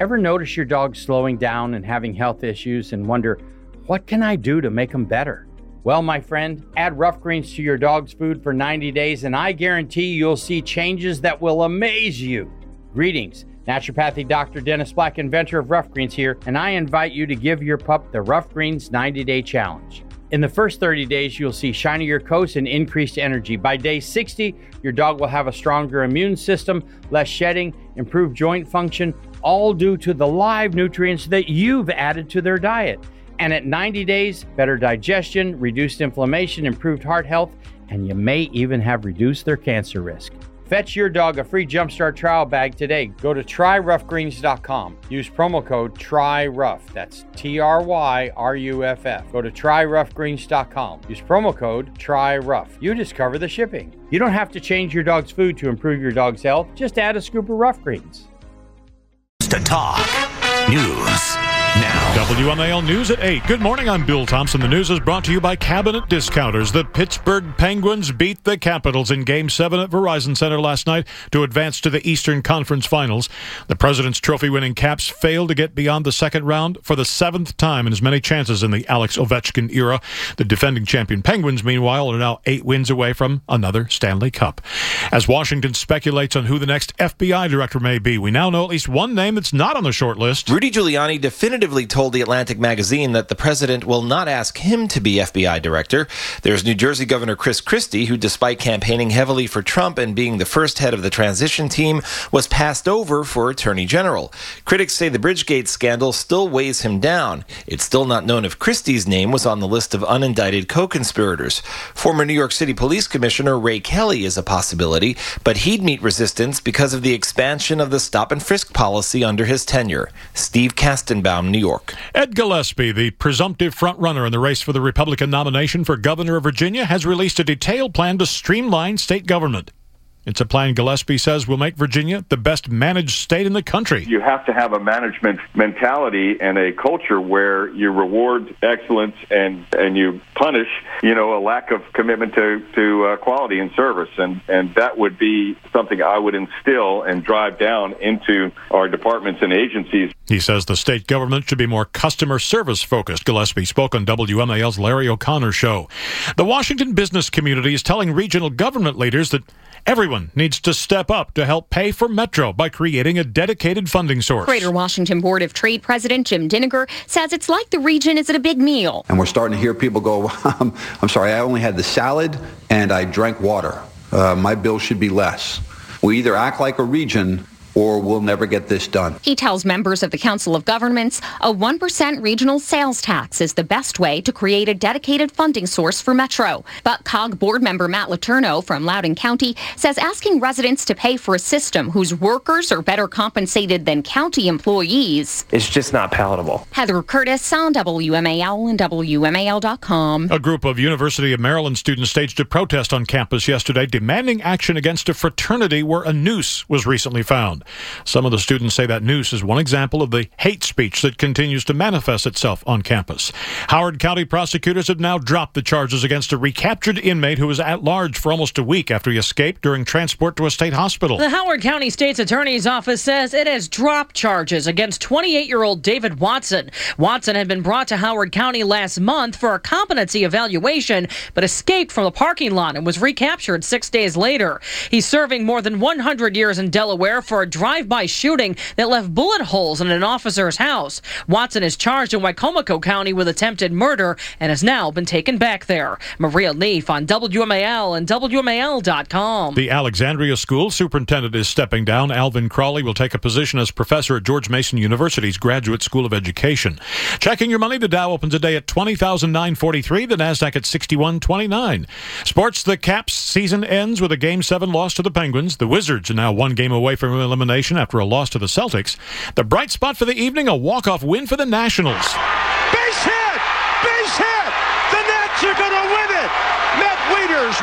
Ever notice your dog slowing down and having health issues and wonder, what can I do to make them better? Well, my friend, add Rough Greens to your dog's food for 90 days and I guarantee you'll see changes that will amaze you. Greetings. Naturopathic Dr. Dennis Black, inventor of Rough Greens here, and I invite you to give your pup the Rough Greens 90-Day Challenge. In the first 30 days, you'll see shinier coats and increased energy. By day 60, your dog will have a stronger immune system, less shedding, improved joint function, all due to the live nutrients that you've added to their diet. And at 90 days, better digestion, reduced inflammation, improved heart health, and you may even have reduced their cancer risk. Fetch your dog a free Jumpstart trial bag today. Go to tryroughgreens.com. Use promo code TRYROUGH. That's TRYRUFF. Go to tryroughgreens.com. Use promo code TRYROUGH. You discover the shipping. You don't have to change your dog's food to improve your dog's health. Just add a scoop of Rough Greens. To talk news now. WMAL News at 8. Good morning, I'm Bill Thompson. The news is brought to you by Cabinet Discounters. The Pittsburgh Penguins beat the Capitals in Game 7 at Verizon Center last night to advance to the Eastern Conference Finals. The President's Trophy-winning Caps failed to get beyond the second round for the 7th time in as many chances in the Alex Ovechkin era. The defending champion Penguins, meanwhile, are now 8 wins away from another Stanley Cup. As Washington speculates on who the next FBI director may be, we now know at least one name that's not on the short list. Rudy Giuliani definitively told The Atlantic magazine that the president will not ask him to be FBI director. There's New Jersey Governor Chris Christie, who, despite campaigning heavily for Trump and being the first head of the transition team, was passed over for attorney general. Critics say the Bridgegate scandal still weighs him down. It's still not known if Christie's name was on the list of unindicted co-conspirators. Former New York City Police Commissioner Ray Kelly is a possibility, but he'd meet resistance because of the expansion of the stop-and-frisk policy under his tenure. Steve Kastenbaum, New York. Ed Gillespie, the presumptive frontrunner in the race for the Republican nomination for governor of Virginia, has released a detailed plan to streamline state government. It's a plan Gillespie says will make Virginia the best managed state in the country. You have to have a management mentality and a culture where you reward excellence and you punish, a lack of commitment to quality and service. And that would be something I would instill and drive down into our departments and agencies. He says the state government should be more customer service focused. Gillespie spoke on WMAL's Larry O'Connor show. The Washington business community is telling regional government leaders that everyone needs to step up to help pay for Metro by creating a dedicated funding source. Greater Washington Board of Trade President Jim Diniger says it's like the region is at a big meal. And we're starting to hear people go, I'm sorry, I only had the salad and I drank water. My bill should be less. We either act like a region or we'll never get this done. He tells members of the Council of Governments a 1% regional sales tax is the best way to create a dedicated funding source for Metro. But COG board member Matt Letourneau from Loudoun County says asking residents to pay for a system whose workers are better compensated than county employees is just not palatable. Heather Curtis on WMAL and WMAL.com. A group of University of Maryland students staged a protest on campus yesterday demanding action against a fraternity where a noose was recently found. Some of the students say that noose is one example of the hate speech that continues to manifest itself on campus. Howard County prosecutors have now dropped the charges against a recaptured inmate who was at large for almost a week after he escaped during transport to a state hospital. The Howard County State's Attorney's Office says it has dropped charges against 28-year-old David Watson. Watson had been brought to Howard County last month for a competency evaluation, but escaped from the parking lot and was recaptured 6 days later. He's serving more than 100 years in Delaware for a drive-by shooting that left bullet holes in an officer's house. Watson is charged in Wicomico County with attempted murder and has now been taken back there. Maria Leaf on WMAL and WMAL.com. The Alexandria School superintendent is stepping down. Alvin Crawley will take a position as professor at George Mason University's Graduate School of Education. Checking your money, the Dow opens today at 20,943, the Nasdaq at 6129. Sports, the Caps season ends with a Game 7 loss to the Penguins. The Wizards are now one game away from elimination after a loss to the Celtics. The bright spot for the evening, a walk-off win for the Nationals. Base hit! Base hit! The Nats are going to win it! Matt Wieters walks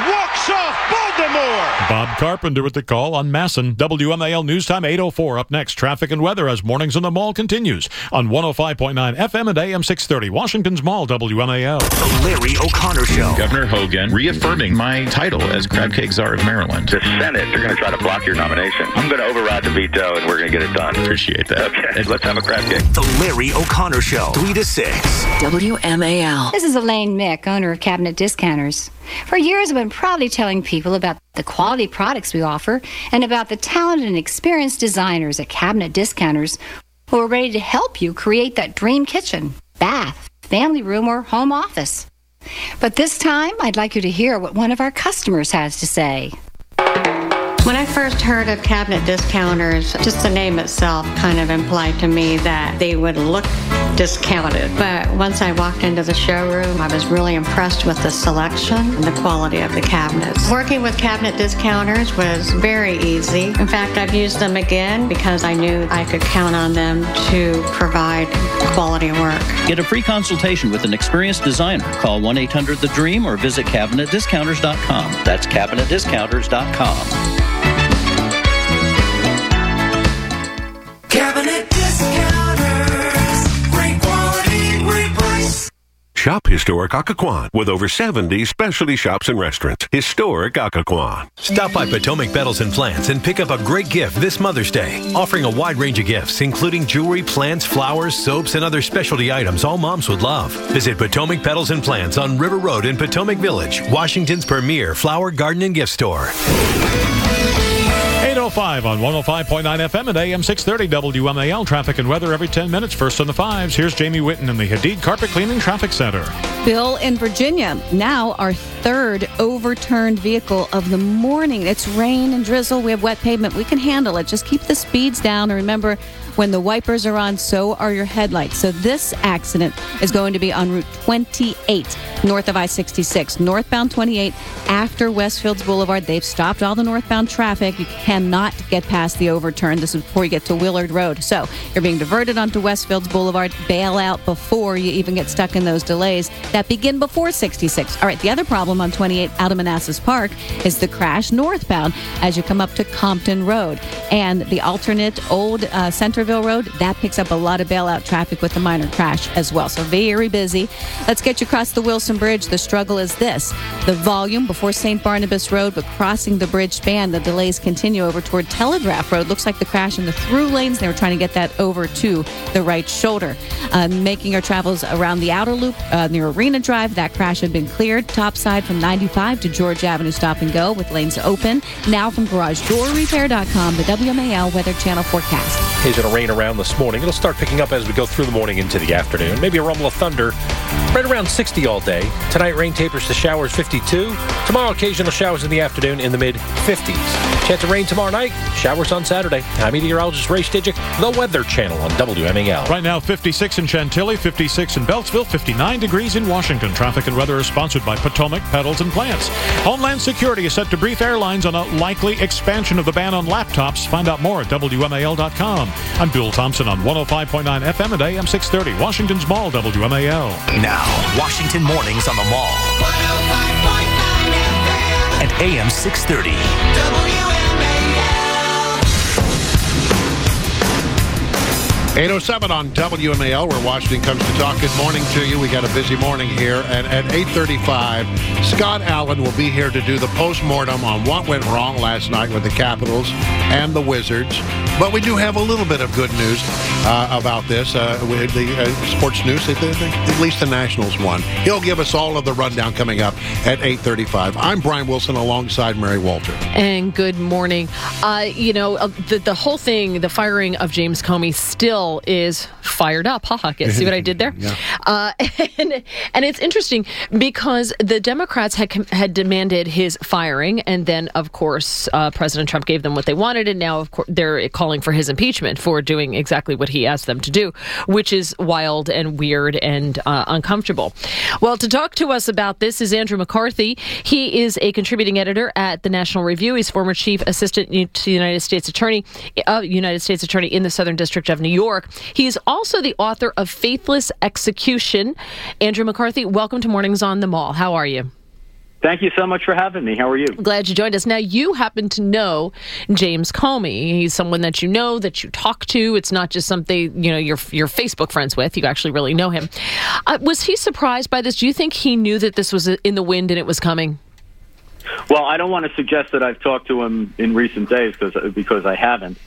knocks off Baltimore. Bob Carpenter with the call on Masson. WMAL News Time 8:04. Up next, traffic and weather as Mornings on the Mall continues on 105.9 FM and AM 630. Washington's Mall, WMAL. The Larry O'Connor Show. Governor Hogan reaffirming my title as Crab Cake Czar of Maryland. The Senate, they're going to try to block your nomination. I'm going to override the veto, and we're going to get it done. Appreciate that. Okay, let's have a crab cake. The Larry O'Connor Show, 3 to 6. WMAL. This is Elaine Mick, owner of Cabinet Discounters. For years, I've been proudly telling people about the quality products we offer and about the talented and experienced designers at Cabinet Discounters who are ready to help you create that dream kitchen, bath, family room, or home office. But this time, I'd like you to hear what one of our customers has to say. When I first heard of Cabinet Discounters, just the name itself kind of implied to me that they would look discounted. But once I walked into the showroom, I was really impressed with the selection and the quality of the cabinets. Working with Cabinet Discounters was very easy. In fact, I've used them again because I knew I could count on them to provide quality work. Get a free consultation with an experienced designer. Call 1-800-THE-DREAM or visit CabinetDiscounters.com. That's CabinetDiscounters.com. Cabinet Discounters. Great quality, great price. Shop Historic Occoquan with over 70 specialty shops and restaurants. Historic Occoquan. Stop by Potomac Petals and Plants and pick up a great gift this Mother's Day. Offering a wide range of gifts, including jewelry, plants, flowers, soaps, and other specialty items all moms would love. Visit Potomac Petals and Plants on River Road in Potomac Village, Washington's premier flower, garden, and gift store. 8:05 on 105.9 FM and AM 630 WMAL. Traffic and weather every 10 minutes. First on the fives. Here's Jamie Whitten in the Hadid Carpet Cleaning Traffic Center. Bill in Virginia, now our third overturned vehicle of the morning. It's rain and drizzle. We have wet pavement. We can handle it. Just keep the speeds down. And remember, when the wipers are on, so are your headlights. So this accident is going to be on Route 28, north of I-66. Northbound 28 after Westfields Boulevard. They've stopped all the northbound traffic. You cannot get past the overturn. This is before you get to Willard Road. So you're being diverted onto Westfields Boulevard. Bail out before you even get stuck in those delays that begin before 66. All right, the other problem on 28 out of Manassas Park is the crash northbound as you come up to Compton Road. And the alternate old Centerville Road, that picks up a lot of bailout traffic with the minor crash as well. So very busy. Let's get you across the Wilson Bridge. The struggle is this. The volume before St. Barnabas Road, but crossing the bridge span, the delays continue over toward Telegraph Road. Looks like the crash in the through lanes. They were trying to get that over to the right shoulder. Making our travels around the outer loop near Arena Drive. That crash had been cleared. Top side from 95 to George Avenue stop and go with lanes open. Now from GarageDoorRepair.com, the WMAL Weather Channel forecast. It's going to rain around this morning. It'll start picking up as we go through the morning into the afternoon. Maybe a rumble of thunder right around 60 all day. Tonight, rain tapers to showers 52. Tomorrow, occasional showers in the afternoon in the mid-50s. Chance of rain tomorrow night. Showers on Saturday. I'm meteorologist Ray Stidgick, the Weather Channel on WMAL. Right now, 56 in Chantilly, 56 in Beltsville, 59 degrees in Washington. Traffic and weather is sponsored by Potomac Petals and Plants. Homeland Security is set to brief airlines on a likely expansion of the ban on laptops. Find out more at WMAL.com. I'm Bill Thompson on 105.9 FM and AM 630. Washington's Mall, WMAL. Now, Washington Mornings on the Mall. 105.9 FM and AM 630. WMAL. 8:07 on WMAL, where Washington comes to talk. Good morning to you. We got a busy morning here. And at 8:35, Scott Allen will be here to do the postmortem on what went wrong last night with the Capitals and the Wizards. But we do have a little bit of good news about this. With the sports news, at least the Nationals won. He'll give us all of the rundown coming up at 8:35. I'm Brian Wilson alongside Mary Walter. And good morning. The whole thing, the firing of James Comey still is fired up. See what I did there? Yeah. And it's interesting because the Democrats had demanded his firing, and then, of course, President Trump gave them what they wanted, and now, of course, they're calling for his impeachment for doing exactly what he asked them to do, which is wild and weird and uncomfortable. Well, to talk to us about this is Andrew McCarthy. He is a contributing editor at the National Review. He's former chief assistant to the United States Attorney in the Southern District of New York. He's also the author of Faithless Execution. Andrew McCarthy, welcome to Mornings on the Mall. How are you? Thank you so much for having me. How are you? Glad you joined us. Now, you happen to know James Comey. He's someone that you know, that you talk to. It's not just something, you're Facebook friends with. You actually really know him. Was he surprised by this? Do you think he knew that this was in the wind and it was coming? Well, I don't want to suggest that I've talked to him in recent days because I haven't.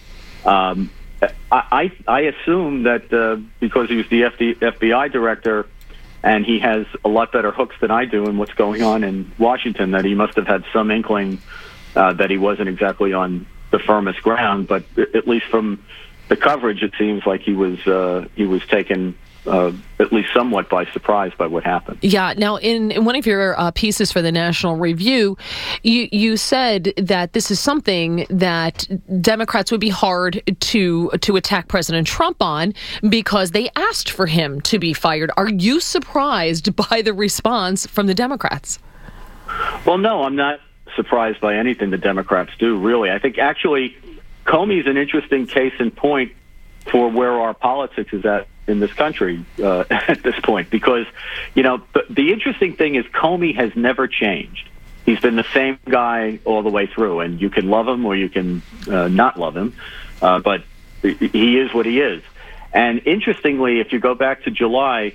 I assume that because he was the FBI director and he has a lot better hooks than I do in what's going on in Washington, that he must have had some inkling that he wasn't exactly on the firmest ground. But at least from the coverage, it seems like he was taken at least somewhat by surprise by what happened. Yeah. Now, in one of your pieces for the National Review, you said that this is something that Democrats would be hard to attack President Trump on because they asked for him to be fired. Are you surprised by the response from the Democrats? Well, no, I'm not surprised by anything the Democrats do, really. I think actually Comey's an interesting case in point for where our politics is at in this country at this point, because the interesting thing is Comey has never changed. He's been the same guy all the way through, and you can love him or you can not love him, but he is what he is. And interestingly, if you go back to July,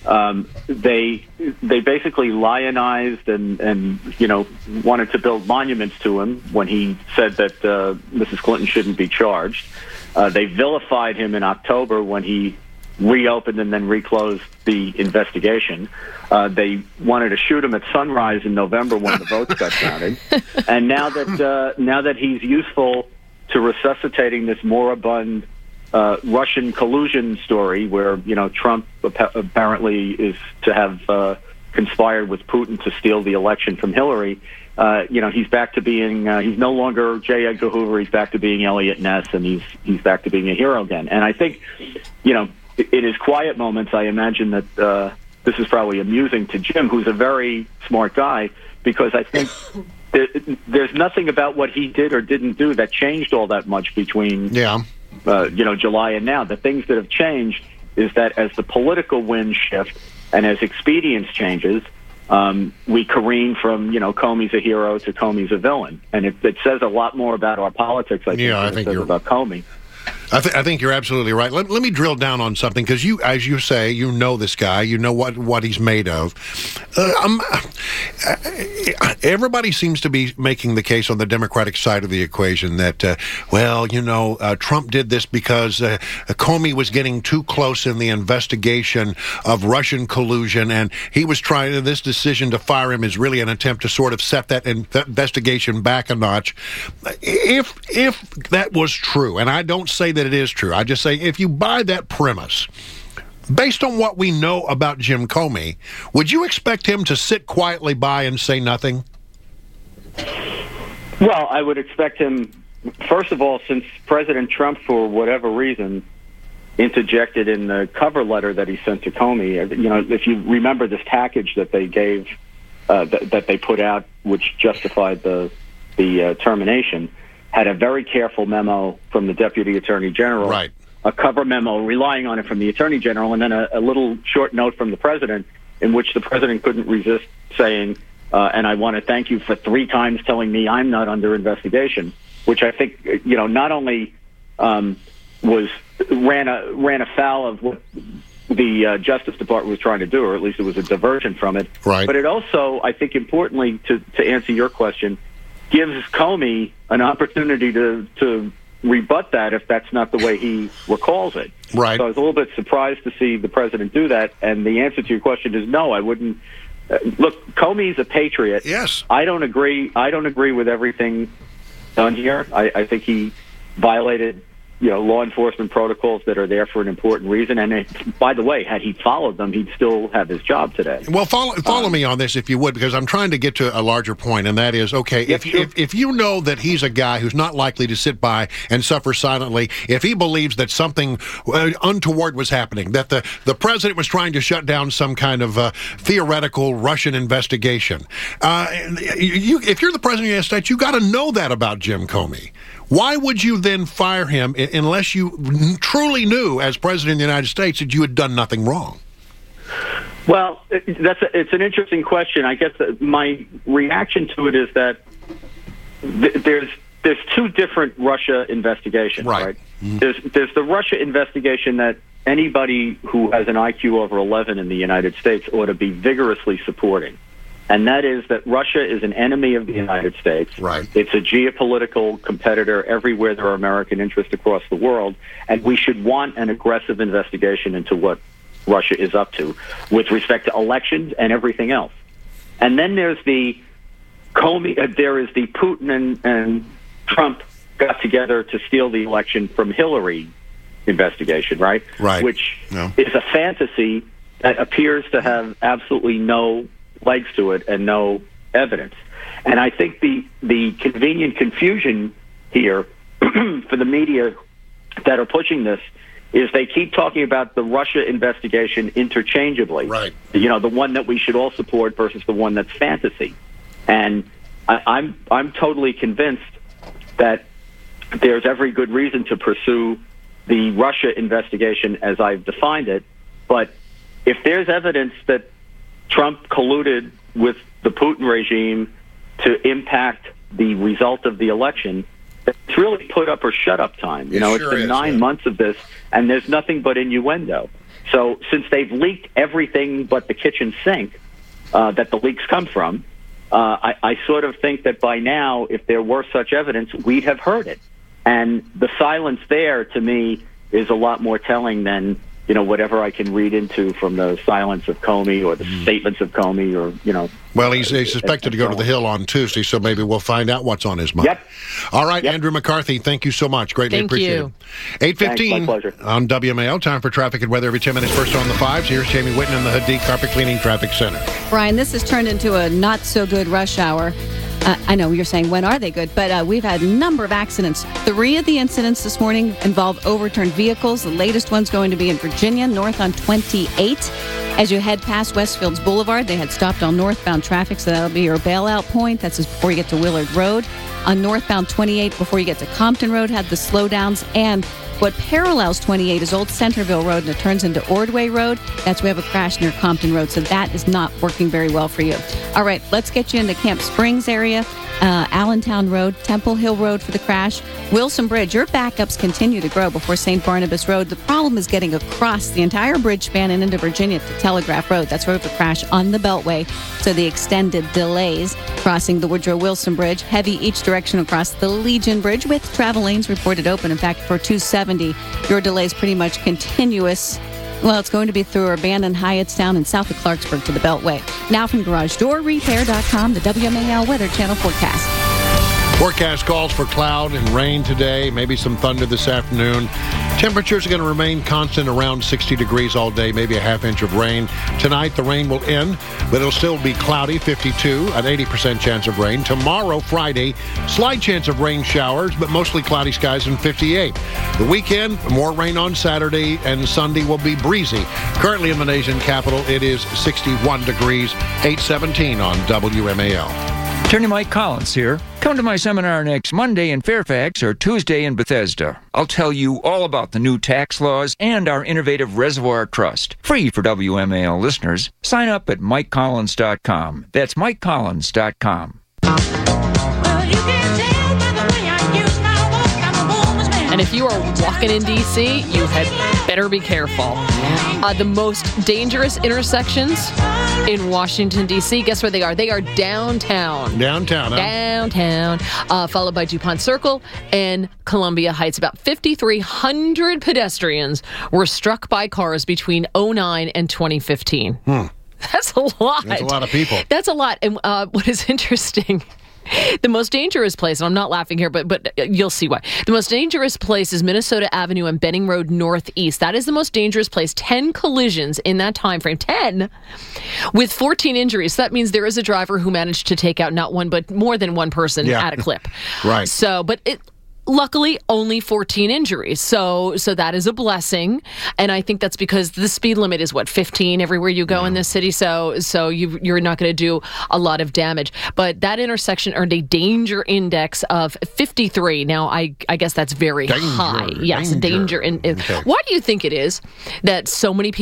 they basically lionized and wanted to build monuments to him when he said that Mrs. Clinton shouldn't be charged. They vilified him in October when he reopened and then reclosed the investigation. They wanted to shoot him at sunrise in November when the votes got counted. And now that he's useful to resuscitating this moribund Russian collusion story, where Trump apparently is to have conspired with Putin to steal the election from Hillary. He's back to being, he's no longer J. Edgar Hoover, he's back to being Elliot Ness, and he's back to being a hero again. And I think, in his quiet moments, I imagine that this is probably amusing to Jim, who's a very smart guy, because I think there's nothing about what he did or didn't do that changed all that much between July and now. The things that have changed is that as the political winds shift and as expedience changes, we careen from, Comey's a hero to Comey's a villain. And it says a lot more about our politics, I think it says about Comey. I think you're absolutely right. Let me drill down on something, because you, as you say, you know this guy, you know what he's made of. Everybody seems to be making the case on the Democratic side of the equation that, Trump did this because Comey was getting too close in the investigation of Russian collusion, and he was trying. This decision to fire him is really an attempt to sort of set that investigation back a notch. If that was true, and I don't say that it is true, I just say if you buy that premise, based on what we know about Jim Comey, would you expect him to sit quietly by and say nothing? Well, I would expect him, first of all, since President Trump, for whatever reason, interjected in the cover letter that he sent to Comey. If you remember this package that they gave, that they put out, which justified the termination, had a very careful memo from the Deputy Attorney General, right, a cover memo relying on it from the Attorney General, and then a little short note from the President in which the President couldn't resist saying, and I want to thank you for 3 times telling me I'm not under investigation, which I think, not only ran afoul of what the Justice Department was trying to do, or at least it was a diversion from it. Right. But it also, I think importantly, to answer your question, gives Comey an opportunity to rebut that if that's not the way he recalls it. Right. So I was a little bit surprised to see the president do that, and the answer to your question is no, I wouldn't. Look, Comey's a patriot. Yes. I don't agree with everything done here. I think he violated law enforcement protocols that are there for an important reason. And by the way, had he followed them, he'd still have his job today. Well, follow me on this, if you would, because I'm trying to get to a larger point, and that is, okay, if you know that he's a guy who's not likely to sit by and suffer silently, if he believes that something untoward was happening, that the president was trying to shut down some kind of theoretical Russian investigation, if you're the president of the United States, you got to know that about Jim Comey. Why would you then fire him unless you truly knew, as President of the United States, that you had done nothing wrong? Well, it's an interesting question. I guess my reaction to it is that there's two different Russia investigations, right? Mm-hmm. There's the Russia investigation that anybody who has an IQ over 11 in the United States ought to be vigorously supporting. And that is that Russia is an enemy of the United States. Right. It's a geopolitical competitor everywhere there are American interests across the world, and we should want an aggressive investigation into what Russia is up to with respect to elections and everything else. And then there's the Comey. There is the Putin and Trump got together to steal the election from Hillary investigation, right? Right. Which is a fantasy that appears to have absolutely no legs to it and no evidence. And I think the convenient confusion here for the media that are pushing this is they keep talking about the Russia investigation interchangeably. Right. The one that we should all support versus the one that's fantasy. And I'm totally convinced that there's every good reason to pursue the Russia investigation as I've defined it. But if there's evidence that Trump colluded with the Putin regime to impact the result of the election, it's really put up or shut up time. It's been 9 months of this, and there's nothing but innuendo. So since they've leaked everything but the kitchen sink that the leaks come from, I sort of think that by now, if there were such evidence, we'd have heard it. And the silence there, to me, is a lot more telling than whatever I can read into from the silence of Comey or the statements of Comey or, Well, he's suspected to go to the Hill on Tuesday, so maybe we'll find out what's on his mind. Yep. All right, Andrew McCarthy, thank you so much. Greatly appreciate it. 8:15 on WMAL. Time for traffic and weather every 10 minutes. First on the fives. Here's Jamie Whitten in the Hadid Carpet Cleaning Traffic Center. Brian, this has turned into a not-so-good rush hour. I know you're saying, when are they good? But we've had a number of accidents. 3 of the incidents this morning involved overturned vehicles. The latest one's going to be in Virginia, north on 28. As you head past Westfields Boulevard, they had stopped all northbound traffic, so that'll be your bailout point. That's just before you get to Willard Road. On northbound 28, before you get to Compton Road, had the slowdowns. And what parallels 28 is Old Centerville Road, and it turns into Ordway Road. That's where we have a crash near Compton Road, so that is not working very well for you. All right, let's get you into Camp Springs area, Allentown Road, Temple Hill Road for the crash. Wilson Bridge, your backups continue to grow before St. Barnabas Road. The problem is getting across the entire bridge span and into Virginia to Telegraph Road. That's where we have a crash on the Beltway, so the extended delays crossing the Woodrow Wilson Bridge. Heavy each direction across the Legion Bridge with travel lanes reported open. In fact, for 270, your delay is pretty much continuous. Well, it's going to be through Urbana, Hyattstown, and south of Clarksburg to the Beltway. Now from GarageDoorRepair.com, the WMAL Weather Channel forecast. Forecast calls for cloud and rain today, maybe some thunder this afternoon. Temperatures are going to remain constant around 60 degrees all day, maybe a half inch of rain. Tonight, the rain will end, but it'll still be cloudy, 52, an 80% chance of rain. Tomorrow, Friday, slight chance of rain showers, but mostly cloudy skies and 58. The weekend, more rain on Saturday, and Sunday will be breezy. Currently in the nation's capital, it is 61 degrees, 8:17 on WMAL. Attorney Mike Collins here. Come to my seminar next Monday in Fairfax or Tuesday in Bethesda. I'll tell you all about the new tax laws and our innovative Reservoir Trust. Free for WMAL listeners. Sign up at MikeCollins.com. That's MikeCollins.com. And if you are walking in D.C., you had better be careful. The most dangerous intersections in Washington, D.C., guess where they are? They are downtown. Downtown, huh? Downtown, followed by DuPont Circle and Columbia Heights. About 5,300 pedestrians were struck by cars between 2009 and 2015. That's a lot. That's a lot of people. That's a lot. And what is interesting... The most dangerous place, and I'm not laughing here, but you'll see why. The most dangerous place is Minnesota Avenue and Benning Road Northeast. That is the most dangerous place. 10 collisions in that time frame. 10 with 14 injuries. So that means there is a driver who managed to take out not one, but more than one person at a clip. Right. So, but luckily, only 14 injuries. So that is a blessing. And I think that's because the speed limit is, 15 everywhere you go in this city. So you're not going to do a lot of damage. But that intersection earned a danger index of 53. Now, I guess that's very high. Yes, danger. Okay. Why do you think it is that so many people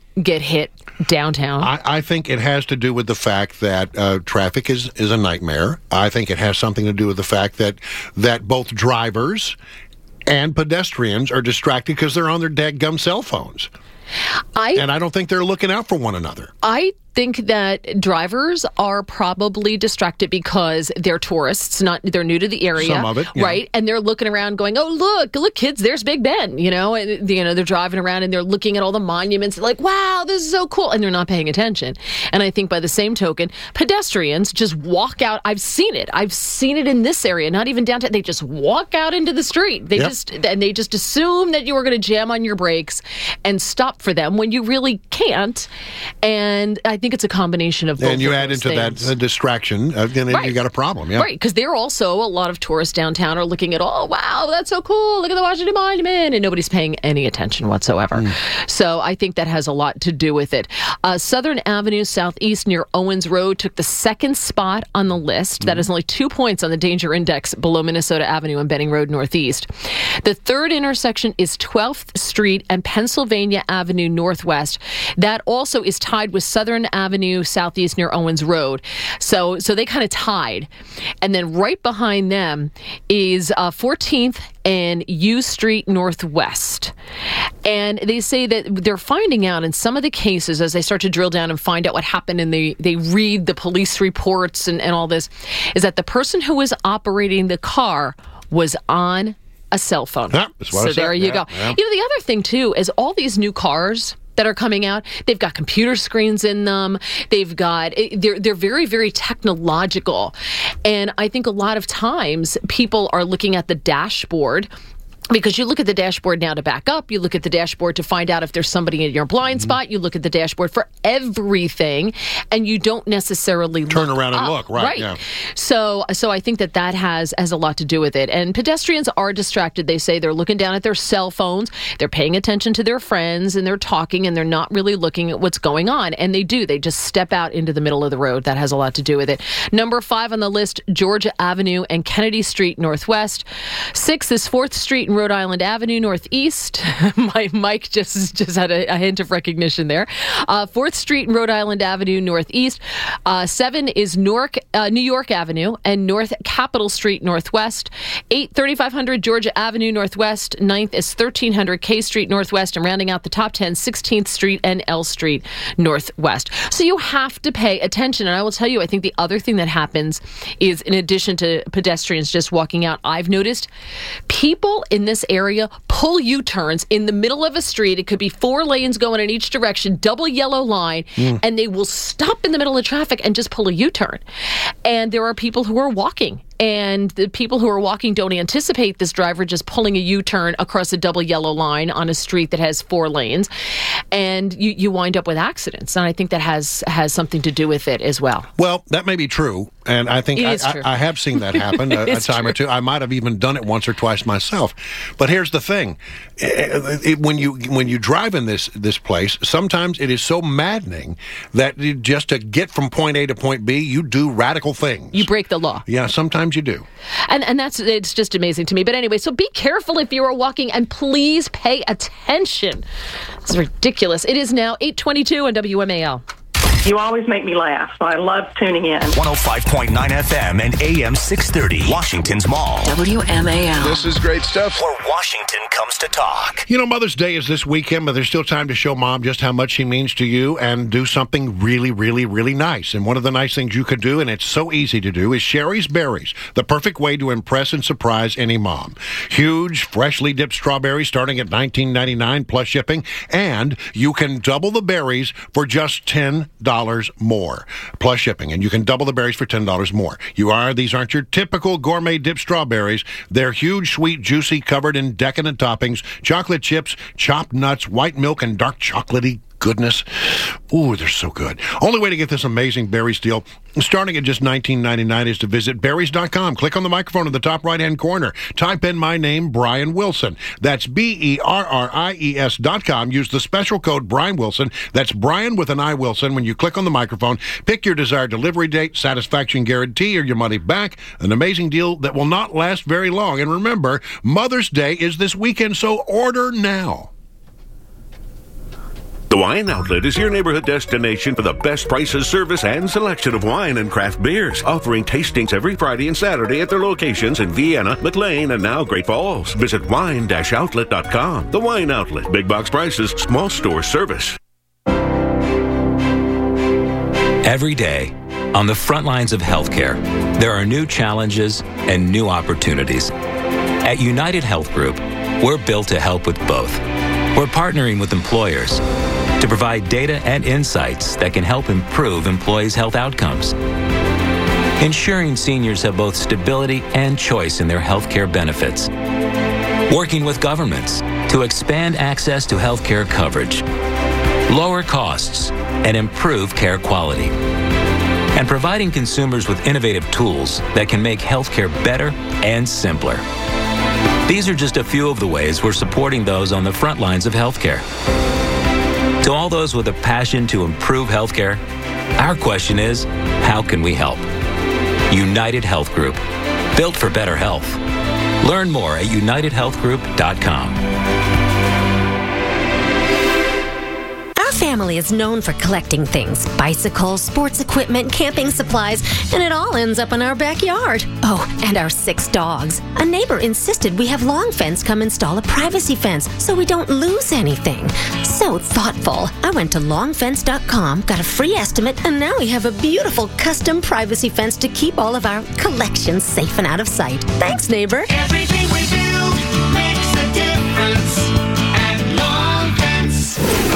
get hit downtown? I think it has to do with the fact that traffic is a nightmare. I think it has something to do with the fact that both drivers and pedestrians are distracted because they're on their dadgum cell phones. And I don't think they're looking out for one another. I think that drivers are probably distracted because they're tourists, they're new to the area. Some of it, yeah. Right? And they're looking around going, oh, look, kids, there's Big Ben, and, they're driving around and they're looking at all the monuments like, wow, this is so cool. And they're not paying attention. And I think by the same token, pedestrians just walk out. I've seen it in this area, not even downtown. They just walk out into the street. They just assume that you are going to jam on your brakes and stop for them when you really can't. And I think it's a combination of both. And you add into things. that distraction, and then you got a problem. Yeah. Right, because there are also a lot of tourists downtown are looking at, oh, wow, that's so cool. Look at the Washington Monument. And nobody's paying any attention whatsoever. So I think that has a lot to do with it. Southern Avenue Southeast near Owens Road took the second spot on the list. That is only 2 points on the danger index below Minnesota Avenue and Benning Road Northeast. The third intersection is 12th Street and Pennsylvania Avenue Northwest. That also is tied with Southern Avenue Southeast near Owens Road. So they kind of tied. And then right behind them is 14th and U Street Northwest. And they say that they're finding out in some of the cases as they start to drill down and find out what happened and they read the police reports and all this, is that the person who was operating the car was on a cell phone. So there you go. Yeah. The other thing, too, is all these new cars that are coming out, they've got computer screens in them. They're very, very technological. And I think a lot of times people are looking at the dashboard, because you look at the dashboard now to back up, you look at the dashboard to find out if there's somebody in your blind spot, you look at the dashboard for everything, and you don't necessarily turn around and look, right? Yeah. So I think that has a lot to do with it. And pedestrians are distracted. They say they're looking down at their cell phones, they're paying attention to their friends, and they're talking, and they're not really looking at what's going on. And they just step out into the middle of the road. That has a lot to do with it. Number 5 on the list, Georgia Avenue and Kennedy Street Northwest. 6 is 4th Street and Rhode Island Avenue Northeast. My mic just had a hint of recognition there. 4th Street and Rhode Island Avenue Northeast. 7 is New York Avenue and North Capitol Street Northwest. 8, 3500 Georgia Avenue Northwest. 9th is 1300 K Street Northwest. And rounding out the top 10, 16th Street and L Street Northwest. So you have to pay attention. And I will tell you, I think the other thing that happens is, in addition to pedestrians just walking out, I've noticed people in this area pull U-turns in the middle of a street. It could be 4 lanes going in each direction, double yellow line, and they will stop in the middle of traffic and just pull a U-turn. And there are people who are walking. And the people who are walking don't anticipate this driver just pulling a U-turn across a double yellow line on a street that has 4 lanes. And you wind up with accidents. And I think that has something to do with it as well. Well, that may be true. And I think I have seen that happen a time or two. I might have even done it once or twice myself. But here's the thing. When you drive in this place, sometimes it is so maddening that just to get from point A to point B, you do radical things. You break the law. Yeah, sometimes you do. And it's just amazing to me. But anyway, so be careful if you are walking, and please pay attention. It's ridiculous. It is now 8:22 on WMAL. You always make me laugh, so I love tuning in. 105.9 FM and AM 630, Washington's Mall. WMAL. This is great stuff. Where Washington comes to talk. Mother's Day is this weekend, but there's still time to show Mom just how much she means to you and do something really, really, really nice. And one of the nice things you could do, and it's so easy to do, is Sherry's Berries, the perfect way to impress and surprise any mom. Huge, freshly dipped strawberries starting at $19.99 plus shipping, and you can double the berries for just $10 more plus shipping, and you can double the berries for $10 more. These aren't your typical gourmet dipped strawberries. They're huge, sweet, juicy, covered in decadent toppings, chocolate chips, chopped nuts, white milk, and dark chocolatey goodness. Ooh, they're so good. Only way to get this amazing berries deal, starting at just $19.99, is to visit berries.com. Click on the microphone in the top right-hand corner. Type in my name, Brian Wilson. That's BERRIES.com. Use the special code Brian Wilson. That's Brian with an I, Wilson. When you click on the microphone, pick your desired delivery date, satisfaction guarantee, or your money back. An amazing deal that will not last very long. And remember, Mother's Day is this weekend, so order now. The Wine Outlet is your neighborhood destination for the best prices, service, and selection of wine and craft beers, offering tastings every Friday and Saturday at their locations in Vienna, McLean, and now Great Falls. Visit wine-outlet.com. The Wine Outlet. Big box prices, small store service. Every day, on the front lines of healthcare, there are new challenges and new opportunities. At United Health Group, we're built to help with both. We're partnering with employers to provide data and insights that can help improve employees' health outcomes. Ensuring seniors have both stability and choice in their healthcare benefits. Working with governments to expand access to healthcare coverage, lower costs, and improve care quality. And providing consumers with innovative tools that can make healthcare better and simpler. These are just a few of the ways we're supporting those on the front lines of healthcare. To all those with a passion to improve healthcare, our question is, how can we help? United Health Group, built for better health. Learn more at unitedhealthgroup.com. Our family is known for collecting things: bicycles, sports equipment, camping supplies, and it all ends up in our backyard. Oh, and our 6 dogs. A neighbor insisted we have Long Fence come install a privacy fence so we don't lose anything. So thoughtful. I went to longfence.com, got a free estimate, and now we have a beautiful custom privacy fence to keep all of our collections safe and out of sight. Thanks, neighbor. Everything we do makes a difference at Long Fence.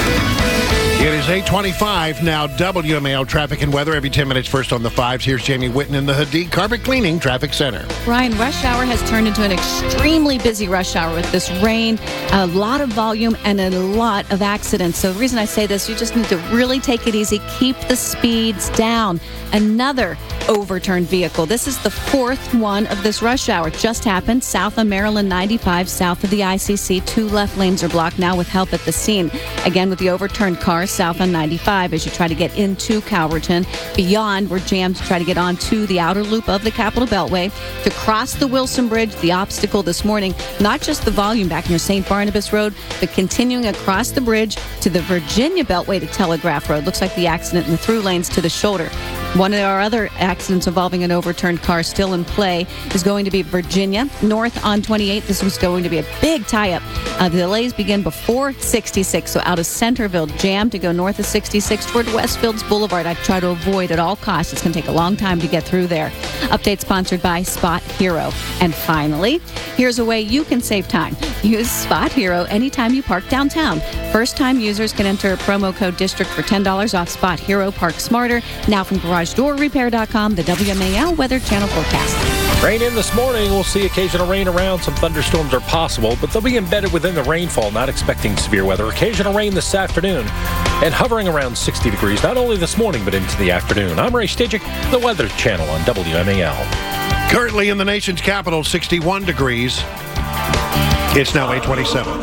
It is 8:25 now. WMAL traffic and weather every 10 minutes. First on the 5s. Here's Jamie Whitten in the Hadid Carpet Cleaning Traffic Center. Ryan, rush hour has turned into an extremely busy rush hour with this rain, a lot of volume, and a lot of accidents. So the reason I say this, you just need to really take it easy. Keep the speeds down. Another overturned vehicle. This is the 4th one of this rush hour. It just happened south of Maryland 95, south of the ICC. 2 left lanes are blocked now with help at the scene. Again, with the overturned car south on 95 as you try to get into Calverton. Beyond, we're jammed to try to get onto the outer loop of the Capitol Beltway. To cross the Wilson Bridge, the obstacle this morning, not just the volume back near St. Barnabas Road, but continuing across the bridge to the Virginia Beltway to Telegraph Road. Looks like the accident in the through lanes to the shoulder. One of our other accidents involving an overturned car still in play is going to be Virginia. North on 28, this was going to be a big tie-up. The delays begin before 66, so out of Centerville, jammed to go north of 66 toward Westfields Boulevard. I try to avoid at all costs. It's going to take a long time to get through there. Update sponsored by Spot Hero. And finally, here's a way you can save time. Use Spot Hero anytime you park downtown. First-time users can enter promo code DISTRICT for $10 off Spot Hero. Park smarter. Now from GarageDoorRepair.com, the WMAL Weather Channel forecast. Rain in this morning. We'll see occasional rain around. Some thunderstorms are possible, but they'll be embedded within the rainfall. Not expecting severe weather. Occasional rain this afternoon and hovering around 60 degrees, not only this morning, but into the afternoon. I'm Ray Stajic, the Weather Channel on WMAL. Currently in the nation's capital, 61 degrees. It's now 8:27.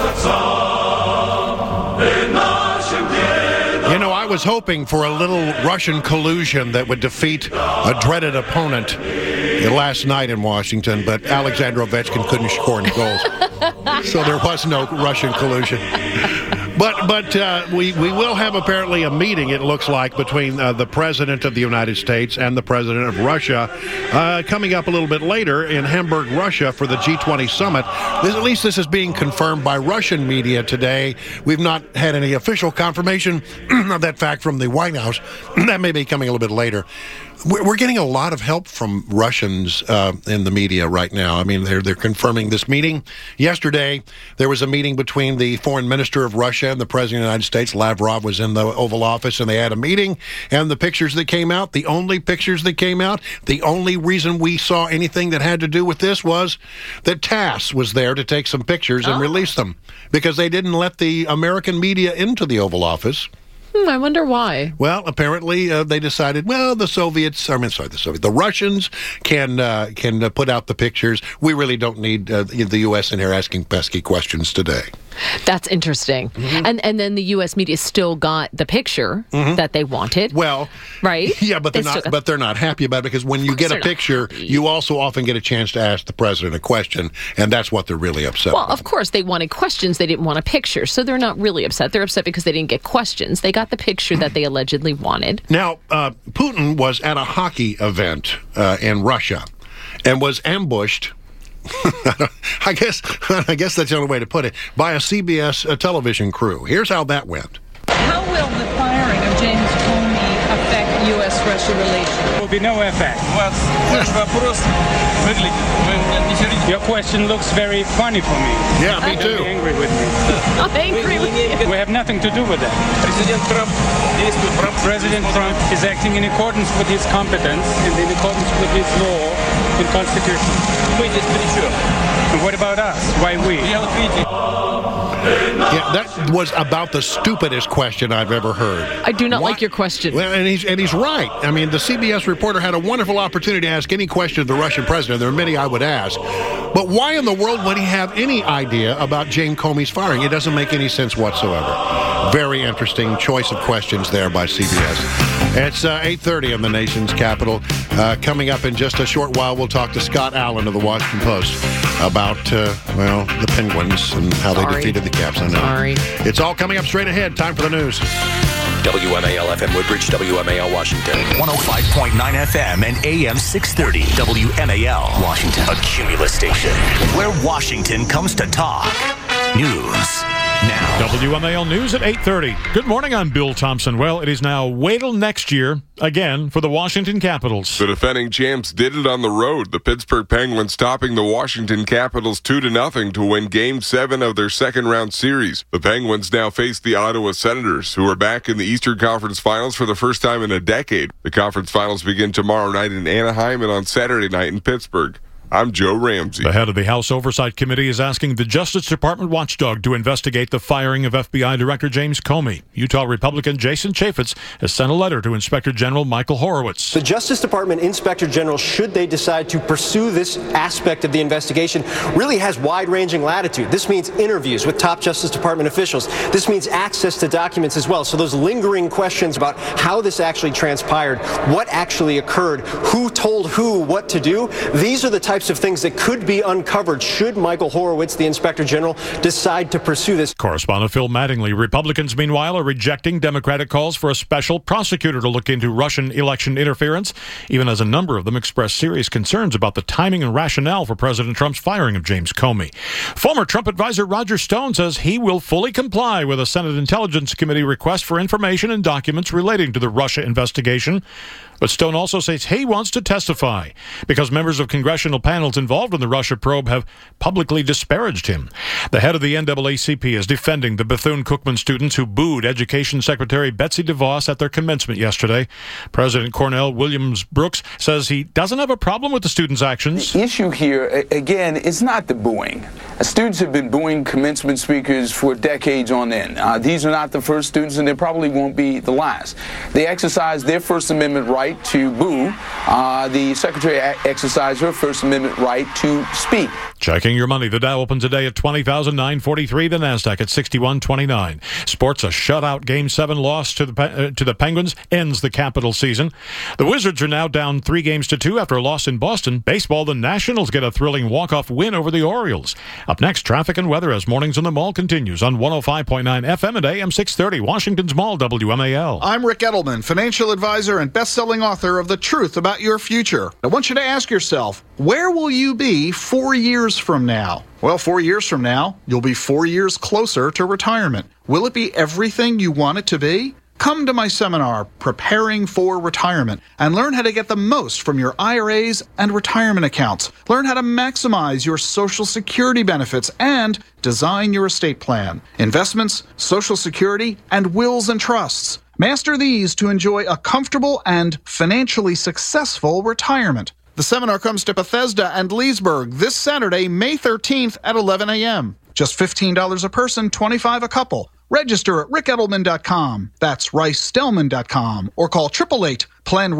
You know, I was hoping for a little Russian collusion that would defeat a dreaded opponent last night in Washington, but Alexander Ovechkin couldn't score any goals. So there was no Russian collusion. But we will have apparently a meeting, it looks like, between the President of the United States and the President of Russia coming up a little bit later in Hamburg, Russia for the G20 summit. At least this is being confirmed by Russian media today. We've not had any official confirmation of that fact from the White House. That may be coming a little bit later. We're getting a lot of help from Russians in the media right now. I mean, they're confirming this meeting. Yesterday, there was a meeting between the foreign minister of Russia and the president of the United States. Lavrov was in the Oval Office, and they had a meeting. And the pictures that came out, the only pictures that came out, the only reason we saw anything that had to do with this was that TASS was there to take some pictures and release them because they didn't let the American media into the Oval Office. I wonder why. Well, apparently they decided, well, the Russians can put out the pictures. We really don't need the U.S. in here asking pesky questions today. That's interesting. And then the U.S. media still got the picture that they wanted. Well, right? Yeah, but they're not happy about it, because when you get a picture, you also often get a chance to ask the president a question, and that's what they're really upset about. Well, of course, they wanted questions. They didn't want a picture, so they're not really upset. They're upset because they didn't get questions. They got the picture that they allegedly wanted. Now, Putin was at a hockey event in Russia and was ambushed. I guess that's the only way to put it, by a CBS television crew. Here's how that went. How will the firing of James Comey affect U.S.-Russia relations? There will be no effect. Your question looks very funny for me. Yeah, me too. You're angry with me. I'm angry with you. We have nothing to do with that. President Trump is acting in accordance with his competence and in accordance with his law and Constitution. And what about us? Why we? Yeah, that was about the stupidest question I've ever heard. I do not like your question. Well, and he's right. I mean, the CBS reporter had a wonderful opportunity to ask any question of the Russian president. There are many I would ask. But why in the world would he have any idea about James Comey's firing? It doesn't make any sense whatsoever. Very interesting choice of questions there by CBS. It's 8:30 in the nation's capital. Coming up in just a short while, we'll talk to Scott Allen of the Washington Post about, the Penguins and how they defeated the Caps. I know. Sorry. It's all coming up straight ahead. Time for the news. WMAL FM Woodbridge, WMAL Washington. 105.9 FM and AM 630 WMAL Washington. A Cumulus station where Washington comes to talk. News now. WMAL News at 8:30. Good morning, I'm Bill Thompson. Well, it is now wait till next year, again, for the Washington Capitals. The defending champs did it on the road. The Pittsburgh Penguins topping the Washington Capitals 2-0 to win Game 7 of their second-round series. The Penguins now face the Ottawa Senators, who are back in the Eastern Conference Finals for the first time in a decade. The conference finals begin tomorrow night in Anaheim and on Saturday night in Pittsburgh. I'm Joe Ramsey. The head of the House Oversight Committee is asking the Justice Department watchdog to investigate the firing of FBI Director James Comey. Utah Republican Jason Chaffetz has sent a letter to Inspector General Michael Horowitz. The Justice Department Inspector General, should they decide to pursue this aspect of the investigation, really has wide-ranging latitude. This means interviews with top Justice Department officials. This means access to documents as well. So those lingering questions about how this actually transpired, what actually occurred, who told who what to do, these are the types of things that could be uncovered should Michael Horowitz, the Inspector General, decide to pursue this. Correspondent Phil Mattingly. Republicans, meanwhile, are rejecting Democratic calls for a special prosecutor to look into Russian election interference, even as a number of them expressed serious concerns about the timing and rationale for President Trump's firing of James Comey. Former Trump advisor Roger Stone says he will fully comply with a Senate Intelligence Committee request for information and documents relating to the Russia investigation. But Stone also says he wants to testify because members of congressional panels involved in the Russia probe have publicly disparaged him. The head of the NAACP is defending the Bethune-Cookman students who booed Education Secretary Betsy DeVos at their commencement yesterday. President Cornell Williams Brooks says he doesn't have a problem with the students' actions. The issue here, again, is not the booing. Students have been booing commencement speakers for decades on end. These are not the first students, and they probably won't be the last. They exercise their First Amendment right to boo. The Secretary exercised her First Amendment right to speak. Checking your money. The Dow opens today at 20,943. The Nasdaq at 6129. Sports, a shutout Game 7 loss to the Penguins ends the Capital season. The Wizards are now down 3-2 after a loss in Boston. Baseball, the Nationals get a thrilling walk-off win over the Orioles. Up next, traffic and weather as Mornings on the Mall continues on 105.9 FM and AM 630, Washington's Mall, WMAL. I'm Rick Edelman, financial advisor and best-selling author of The Truth About Your Future. I want you to ask yourself, where will you be 4 years from now? Well, 4 years from now, you'll be 4 years closer to retirement. Will it be everything you want it to be? Come to my seminar, Preparing for Retirement, and learn how to get the most from your IRAs and retirement accounts. Learn how to maximize your Social Security benefits and design your estate plan, investments, Social Security, and wills and trusts. Master these to enjoy a comfortable and financially successful retirement. The seminar comes to Bethesda and Leesburg this Saturday, May 13th at 11 a.m. Just $15 a person, $25 a couple. Register at rickedelman.com. That's ricedelman.com. Or call 888-PLAN-RICK.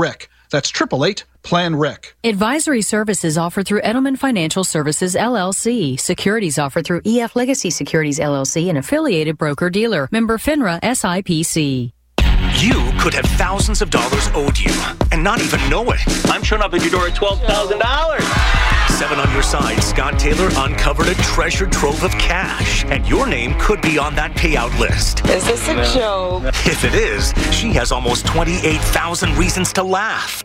That's 888-PLAN-RIC. Advisory services offered through Edelman Financial Services, LLC. Securities offered through EF Legacy Securities, LLC, an affiliated broker-dealer. Member FINRA, SIPC. You could have thousands of dollars owed you and not even know it. I'm showing up at your door at $12,000. 7 on your side, Scott Taylor uncovered a treasure trove of cash, and your name could be on that payout list. Is this a joke? If it is, she has almost 28,000 reasons to laugh.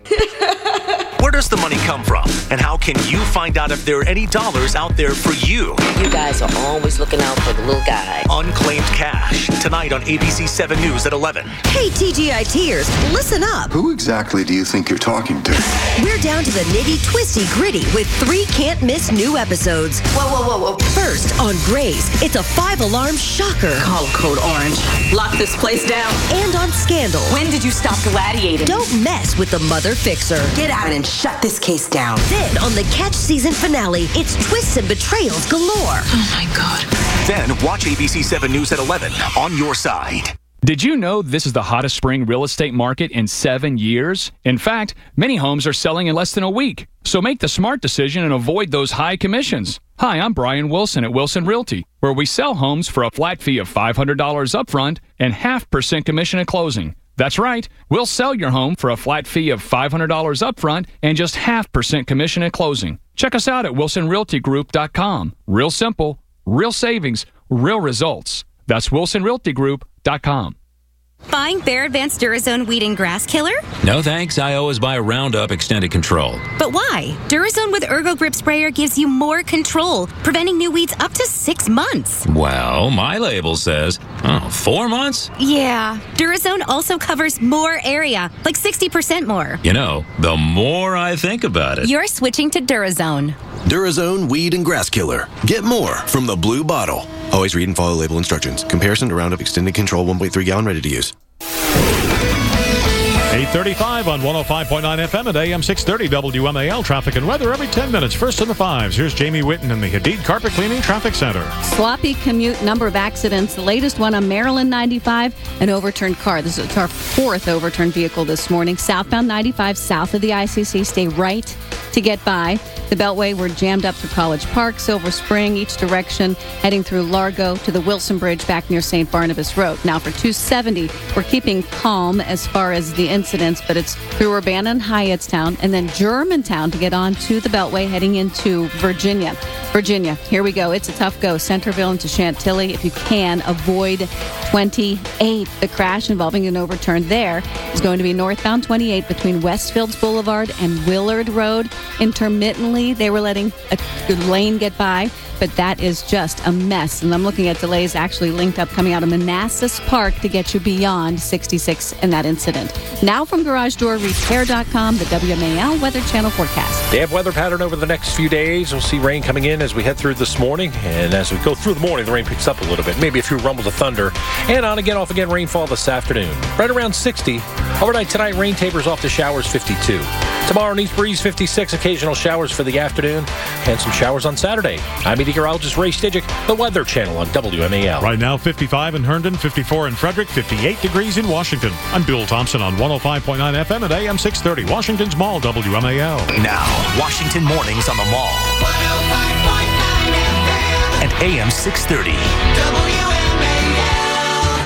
Where does the money come from? And how can you find out if there are any dollars out there for you? You guys are always looking out for the little guy. Unclaimed Cash, tonight on ABC 7 News at 11. Hey, TGITers, listen up. Who exactly do you think you're talking to? We're down to the nitty-twisty gritty with 3 can't-miss new episodes. Whoa. First, on Grays, it's a 5-alarm shocker. Call Code Orange. Lock this place down. And on Scandal. When did you stop gladiating? Don't mess with the mother fixer. Get out and shut this case down. Then, on the Catch season finale, it's twists and betrayals galore. Oh, my God. Then watch ABC 7 News at 11 on your side. Did you know this is the hottest spring real estate market in 7 years? In fact, many homes are selling in less than a week. So make the smart decision and avoid those high commissions. Hi, I'm Brian Wilson at Wilson Realty, where we sell homes for a flat fee of $500 upfront and 0.5% commission at closing. That's right. We'll sell your home for a flat fee of $500 upfront and just 0.5% commission at closing. Check us out at wilsonrealtygroup.com. Real simple, real savings, real results. That's wilsonrealtygroup.com. Buying Bear Advanced Durazone Weed and Grass Killer? No thanks. I always buy Roundup Extended Control. But why? Durazone with Ergo Grip Sprayer gives you more control, preventing new weeds up to 6 months. Well, my label says, 4 months? Yeah. Durazone also covers more area, like 60% more. You know, the more I think about it. You're switching to Durazone. Durazone Weed and Grass Killer. Get more from the blue bottle. Always read and follow label instructions. Comparison to Roundup Extended Control 1.3 gallon ready to use. 8:35 on 105.9 FM at AM 630 WMAL. Traffic and weather every 10 minutes. First in the 5s. Here's Jamie Whitten in the Hadid Carpet Cleaning Traffic Center. Sloppy commute, number of accidents. The latest one on Maryland 95, an overturned car. This is our 4th overturned vehicle this morning. Southbound 95, south of the ICC. Stay right to get by. The Beltway, we're jammed up through College Park, Silver Spring, each direction, heading through Largo to the Wilson Bridge back near St. Barnabas Road. Now for 270, we're keeping calm as far as the incidents, but it's through Urbana and Hyattstown and then Germantown to get on to the Beltway heading into Virginia. Here we go. It's a tough go. Centerville into Chantilly. If you can, avoid 28. The crash involving an overturn there is going to be northbound 28 between Westfields Boulevard and Willard Road. Intermittently, they were letting a lane get by, but that is just a mess. And I'm looking at delays actually linked up coming out of Manassas Park to get you beyond 66 in that incident. Now from GarageDoorRepair.com, the WMAL Weather Channel forecast. Damp weather pattern over the next few days. We'll see rain coming in as we head through this morning. And as we go through the morning, the rain picks up a little bit. Maybe a few rumbles of thunder. And on again, off again, rainfall this afternoon. Right around 60. Overnight tonight, rain tapers off to showers 52. Tomorrow, an east breeze 56. Occasional showers for the afternoon. And some showers on Saturday. I'm meteorologist Ray Stidgick, the Weather Channel on WMAL. Right now, 55 in Herndon, 54 in Frederick, 58 degrees in Washington. I'm Bill Thompson on 105.9 FM at AM 630, Washington's Mall, WMAL. Now, Washington mornings on the Mall. 105.9 FM. And AM 630. WMAL.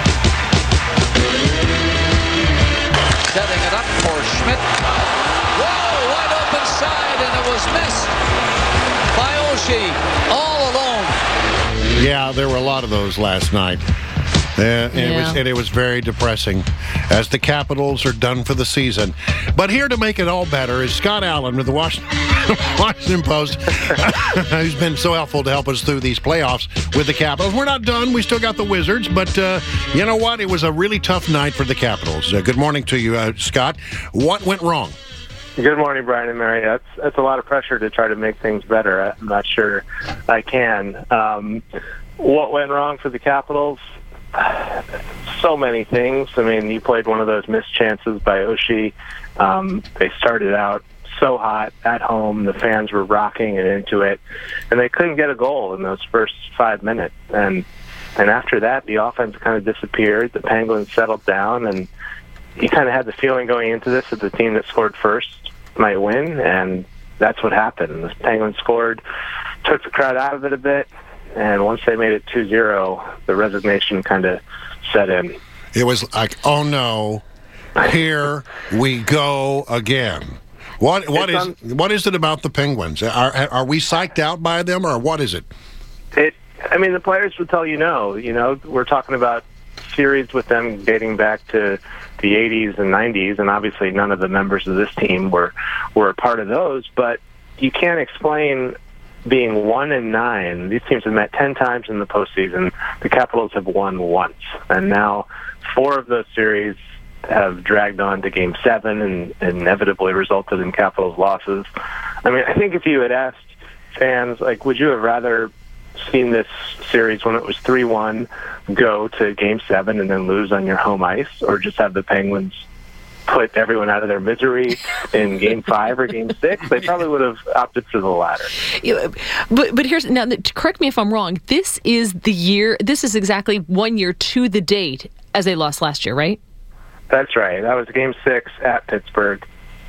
Setting it up for Schmidt. Whoa, wide open side, and it was missed by Oshie, all alone. Yeah, there were a lot of those last night. It was very depressing as the Capitals are done for the season. But here to make it all better is Scott Allen with the Washington Post, who's been so helpful to help us through these playoffs with the Capitals. We're not done. We still got the Wizards. But you know what? It was a really tough night for the Capitals. Good morning to you, Scott. What went wrong? Good morning, Brian and Mary. That's a lot of pressure to try to make things better. I'm not sure I can. What went wrong for the Capitals? So many things. I mean, you played one of those missed chances by Oshie. They started out so hot at home. The fans were rocking it into it, and they couldn't get a goal in those first 5 minutes. And after that, the offense kind of disappeared. The Penguins settled down, and you kind of had the feeling going into this that the team that scored first might win, and that's what happened. The Penguins scored, took the crowd out of it a bit, and once they made it 2-0, the resignation kind of set in. It was like, oh no, here we go again. What is it about the Penguins? Are we psyched out by them, or what is it? I mean, the players would tell you no. You know, we're talking about series with them dating back to the 80s and 90s, and obviously none of the members of this team were a part of those. But you can't explain being 1-9. These teams have met 10 times in the postseason. The Capitals have won once, and now 4 of those series have dragged on to Game 7 and inevitably resulted in Capitals losses. I mean, I think if you had asked fans, like, would you have rather seen this series when it was 3-1 go to Game 7 and then lose on your home ice, or just have the Penguins put everyone out of their misery in Game 5 or Game 6? They probably would have opted for the latter. But here's, now, correct me if I'm wrong, this is exactly 1 year to the date as they lost last year, right? That's right. That was Game 6 at Pittsburgh,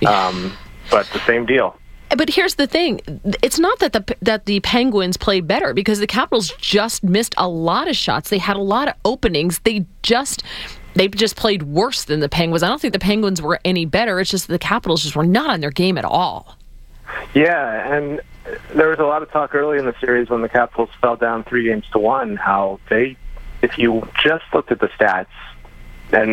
but the same deal. But here's the thing. It's not that the Penguins played better, because the Capitals just missed a lot of shots. They had a lot of openings. They just played worse than the Penguins. I don't think the Penguins were any better. It's just the Capitals just were not on their game at all. Yeah, and there was a lot of talk early in the series when the Capitals fell down 3-1, how if you just looked at the stats and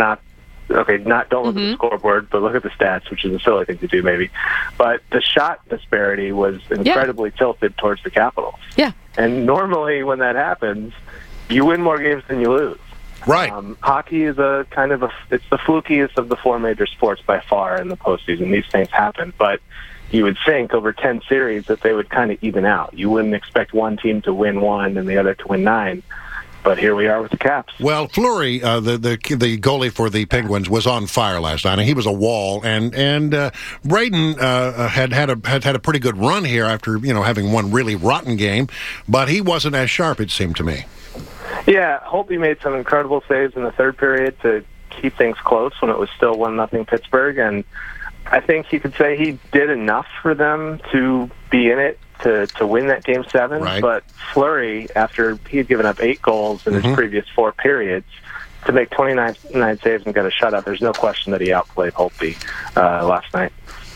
don't look at the scoreboard, but look at the stats, which is a silly thing to do maybe. But the shot disparity was incredibly tilted towards the Capitals. Yeah. And normally when that happens, you win more games than you lose. Right. Hockey is it's the flukiest of the 4 major sports by far in the postseason. These things happen, but you would think over 10 series that they would kind of even out. You wouldn't expect one team to win 1 and the other to win 9. But here we are with the Caps. Well, Fleury, the goalie for the Penguins, was on fire last night, and he was a wall. And Braden had a pretty good run here after having one really rotten game, but he wasn't as sharp, it seemed to me. Yeah, Holtby made some incredible saves in the third period to keep things close when it was still 1-0 Pittsburgh, and I think you could say he did enough for them to be in it to win that Game 7, right. But Fleury, after he had given up 8 goals in his previous 4 periods, to make 29 saves and get a shutout, there's no question that he outplayed Holtby last night.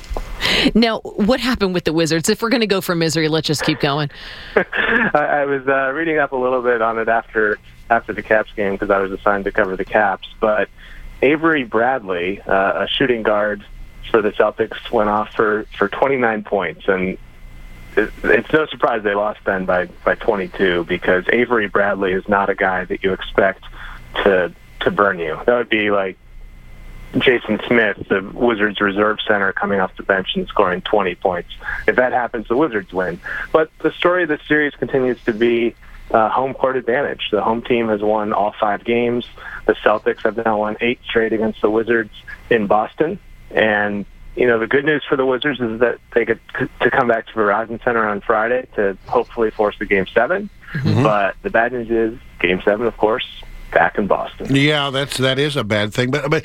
Now, what happened with the Wizards? If we're going to go for misery, let's just keep going. I was reading up a little bit on it after the Caps game, because I was assigned to cover the Caps, but Avery Bradley, a shooting guard for the Celtics, went off for 29 points, and it's no surprise they lost then by 22, because Avery Bradley is not a guy that you expect to burn you. That would be like Jason Smith, the Wizards reserve center, coming off the bench and scoring 20 points. If that happens, the Wizards win. But the story of the series continues to be home court advantage. The home team has won all 5 games. The Celtics have now won 8 straight against the Wizards in Boston. And the good news for the Wizards is that they get to come back to Verizon Center on Friday to hopefully force the Game 7. But the bad news is Game 7, of course, back in Boston. Yeah, that is a bad thing. But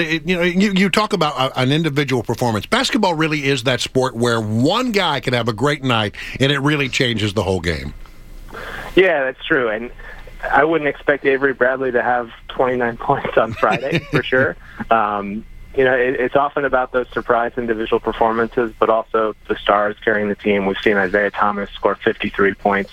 you talk about an individual performance. Basketball really is that sport where one guy can have a great night and it really changes the whole game. Yeah, that's true. And I wouldn't expect Avery Bradley to have 29 points on Friday for sure. It's often about those surprise individual performances, but also the stars carrying the team. We've seen Isaiah Thomas score 53 points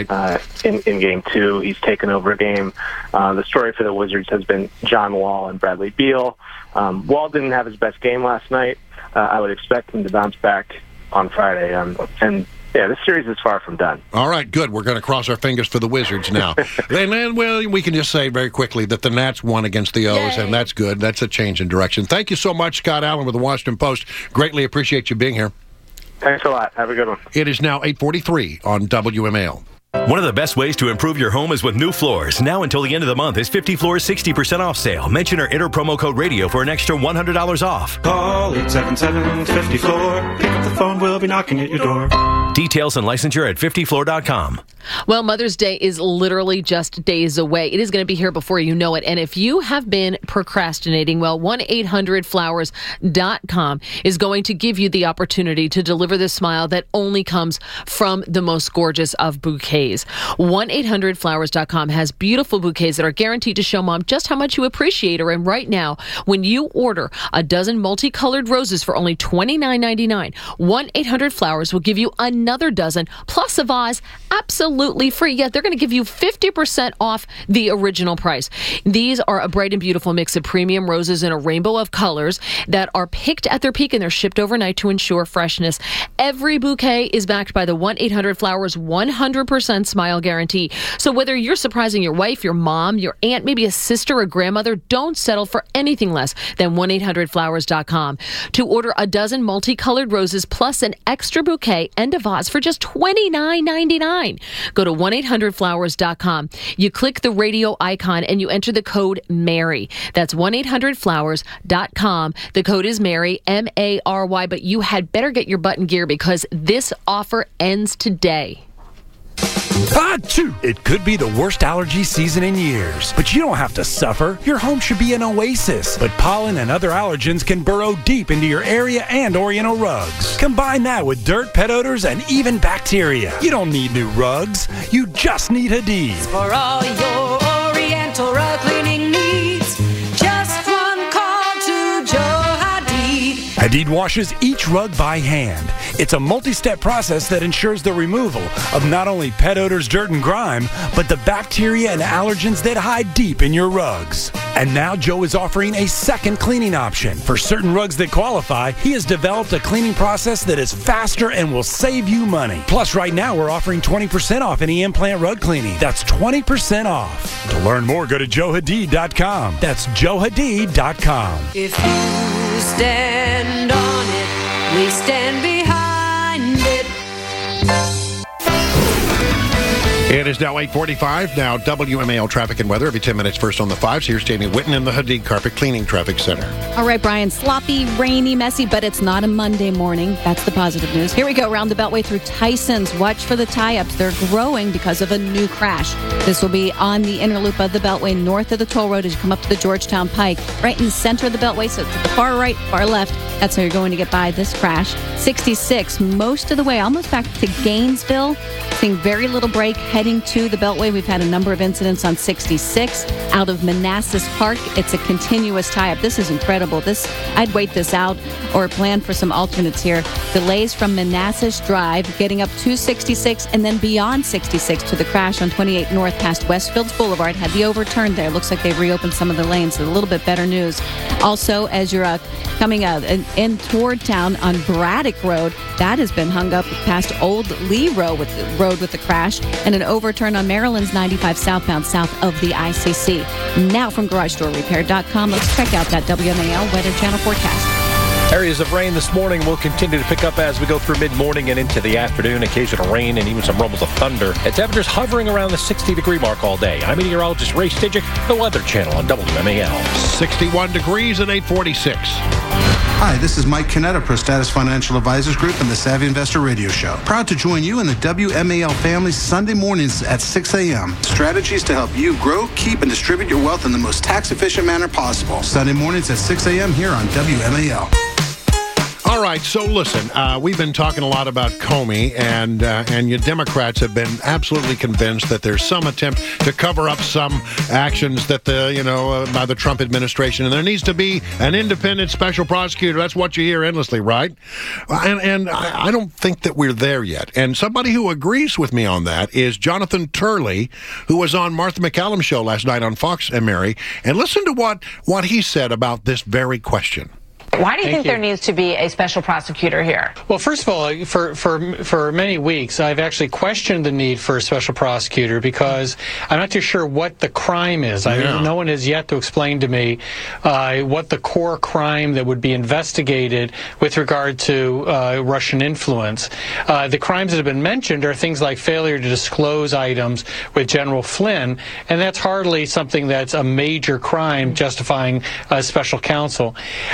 in Game 2. He's taken over a game. The story for the Wizards has been John Wall and Bradley Beal. Wall didn't have his best game last night. I would expect him to bounce back on Friday. Yeah, this series is far from done. All right, good. We're going to cross our fingers for the Wizards now. And then, we can just say very quickly that the Nats won against the O's, and that's good. That's a change in direction. Thank you so much, Scott Allen with the Washington Post. Greatly appreciate you being here. Thanks a lot. Have a good one. It is now 8:43 on WMAL. One of the best ways to improve your home is with new floors. Now until the end of the month is 50 Floors 60% off sale. Mention or enter promo code radio for an extra $100 off. Call 877-50-FLOOR. Pick up the phone, we'll be knocking at your door. Details and licensure at 50floor.com. Well, Mother's Day is literally just days away. It is going to be here before you know it. And if you have been procrastinating, well, 1-800-Flowers.com is going to give you the opportunity to deliver the smile that only comes from the most gorgeous of bouquets. 1-800-Flowers.com has beautiful bouquets that are guaranteed to show Mom just how much you appreciate her. And right now, when you order a dozen multicolored roses for only $29.99, 1-800-Flowers will give you another dozen plus a vase absolutely free. Yet they're going to give you 50% off the original price. These are a bright and beautiful mix of premium roses in a rainbow of colors that are picked at their peak, and they're shipped overnight to ensure freshness. Every bouquet is backed by the 1-800-Flowers 100% smile guarantee. So whether you're surprising your wife, your mom, your aunt, maybe a sister or grandmother, don't settle for anything less than 1-800-Flowers.com. To order a dozen multicolored roses plus an extra bouquet and a vase for just $29.99. Go to 1-800-Flowers.com. You click the radio icon and you enter the code MARY. That's 1-800-Flowers.com. The code is MARY, M-A-R-Y, but you had better get your butt in gear because this offer ends today. Achoo! It could be the worst allergy season in years, but you don't have to suffer. Your home should be an oasis, but pollen and other allergens can burrow deep into your area and Oriental rugs. Combine that with dirt, pet odors, and even bacteria. You don't need new rugs. You just need Hadid. For all your Oriental rug cleaning needs, just one call to Joe Hadid. Hadid washes each rug by hand. It's a multi-step process that ensures the removal of not only pet odors, dirt, and grime, but the bacteria and allergens that hide deep in your rugs. And now Joe is offering a second cleaning option. For certain rugs that qualify, he has developed a cleaning process that is faster and will save you money. Plus, right now, we're offering 20% off any implant rug cleaning. That's 20% off. To learn more, go to JoeHadid.com. That's JoeHadid.com. If you stand on it, we stand behind it. It is now 8:45. Now WMAL traffic and weather every 10 minutes first on the 5s. Here's Jamie Whitten in the Hadid Carpet Cleaning Traffic Center. All right, Brian. Sloppy, rainy, messy, but it's not a Monday morning. That's the positive news. Here we go around the Beltway through Tyson's. Watch for the tie-ups. They're growing because of a new crash. This will be on the inner loop of the Beltway north of the toll road as you come up to the Georgetown Pike. Right in the center of the Beltway, so it's the far right, far left. That's how you're going to get by this crash. 66, most of the way, almost back to Gainesville. Seeing very little break heading to the Beltway. We've had a number of incidents on 66 out of Manassas Park. It's a continuous tie-up. This is incredible. I'd wait this out or plan for some alternates here. Delays from Manassas Drive, getting up to 66 and then beyond 66 to the crash on 28 North past Westfields Boulevard. Had the overturn there. Looks like they've reopened some of the lanes. So a little bit better news. Also, as you're coming in toward town on Braddock Road, that has been hung up past Old Lee Road with the crash, and an overturn on Maryland's 95 southbound south of the ICC. Now from GarageDoorRepair.com, let's check out that WMAL Weather Channel forecast. Areas of rain this morning will continue to pick up as we go through mid-morning and into the afternoon. Occasional rain and even some rumbles of thunder. And temperatures hovering around the 60-degree mark all day. I'm meteorologist Ray Stidgick, the Weather Channel on WMAL. 61 degrees at 8:46. Hi, this is Mike Canetta, ProStatus Financial Advisors Group and the Savvy Investor Radio Show. Proud to join you in the WMAL family Sunday mornings at 6 a.m. Strategies to help you grow, keep, and distribute your wealth in the most tax-efficient manner possible. Sunday mornings at 6 a.m. here on WMAL. All right, so listen, we've been talking a lot about Comey, and you Democrats have been absolutely convinced that there's some attempt to cover up some actions that by the Trump administration, and there needs to be an independent special prosecutor. That's what you hear endlessly, right? And I don't think that we're there yet. And somebody who agrees with me on that is Jonathan Turley, who was on Martha McCallum's show last night on Fox and Mary, and listen to what he said about this very question. Why do you think there needs to be a special prosecutor here? Well, first of all, for many weeks, I've actually questioned the need for a special prosecutor because I'm not too sure what the crime is. No one has yet to explain to me what the core crime that would be investigated with regard to Russian influence. The crimes that have been mentioned are things like failure to disclose items with General Flynn, and that's hardly something that's a major crime justifying a special counsel. I think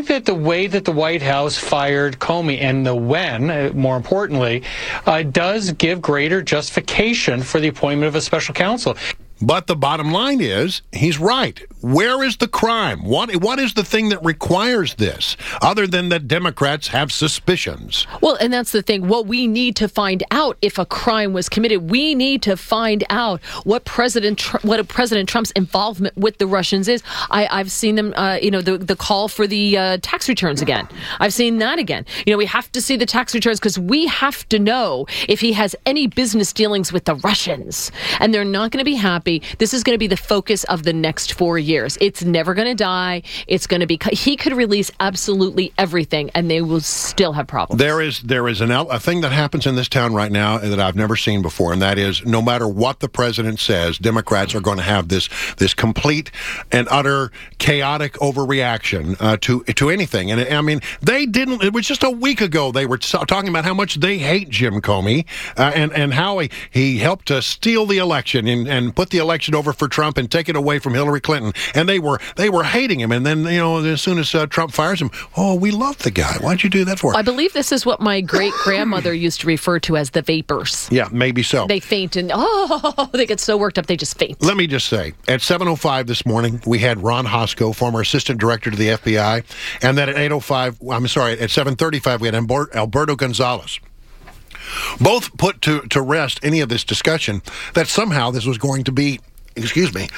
that the way that the White House fired Comey and the when, more importantly, does give greater justification for the appointment of a special counsel. But the bottom line is, he's right. Where is the crime? What is the thing that requires this, other than that Democrats have suspicions? Well, and that's the thing. What we need to find out if a crime was committed, we need to find out what President Trump's involvement with the Russians is. I've seen them, the call for the tax returns again. I've seen that again. We have to see the tax returns because we have to know if he has any business dealings with the Russians. And they're not going to be happy. This is going to be the focus of the next 4 years. It's never going to die. It's going to be. He could release absolutely everything, and they will still have problems. There is a thing that happens in this town right now that I've never seen before, and that is no matter what the president says, Democrats are going to have this complete and utter chaotic overreaction to anything. And I mean, they didn't. It was just a week ago they were talking about how much they hate Jim Comey and how he helped steal the election and put the election over for Trump and take it away from Hillary Clinton, and they were hating him. And then as soon as Trump fires him, we love the guy. Why'd you do that for? I believe this is what my great grandmother used to refer to as the vapors. Yeah, maybe so. They faint and they get so worked up they just faint. Let me just say, at 7:05 this morning, we had Ron Hosko, former assistant director to the FBI, and then at 7:35 we had Alberto Gonzalez. Both put to rest any of this discussion that somehow this was going to be, excuse me.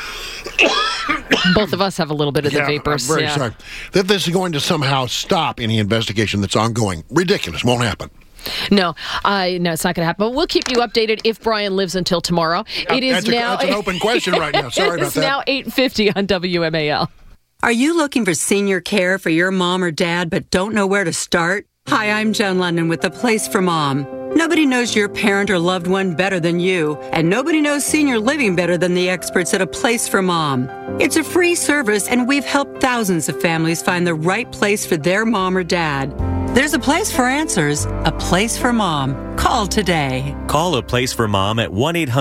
Both of us have a little bit of the vapors. I'm very sorry. That this is going to somehow stop any investigation that's ongoing. Ridiculous. Won't happen. No, it's not going to happen. But we'll keep you updated if Brian lives until tomorrow. That's an open question right now. Sorry about that. It's now 8:50 on WMAL. Are you looking for senior care for your mom or dad but don't know where to start? Hi, I'm Joan London with The Place for Mom. Nobody knows your parent or loved one better than you, and nobody knows senior living better than the experts at A Place for Mom. It's a free service, and we've helped thousands of families find the right place for their mom or dad. There's a place for answers, A Place for Mom. Call today. Call A Place for Mom at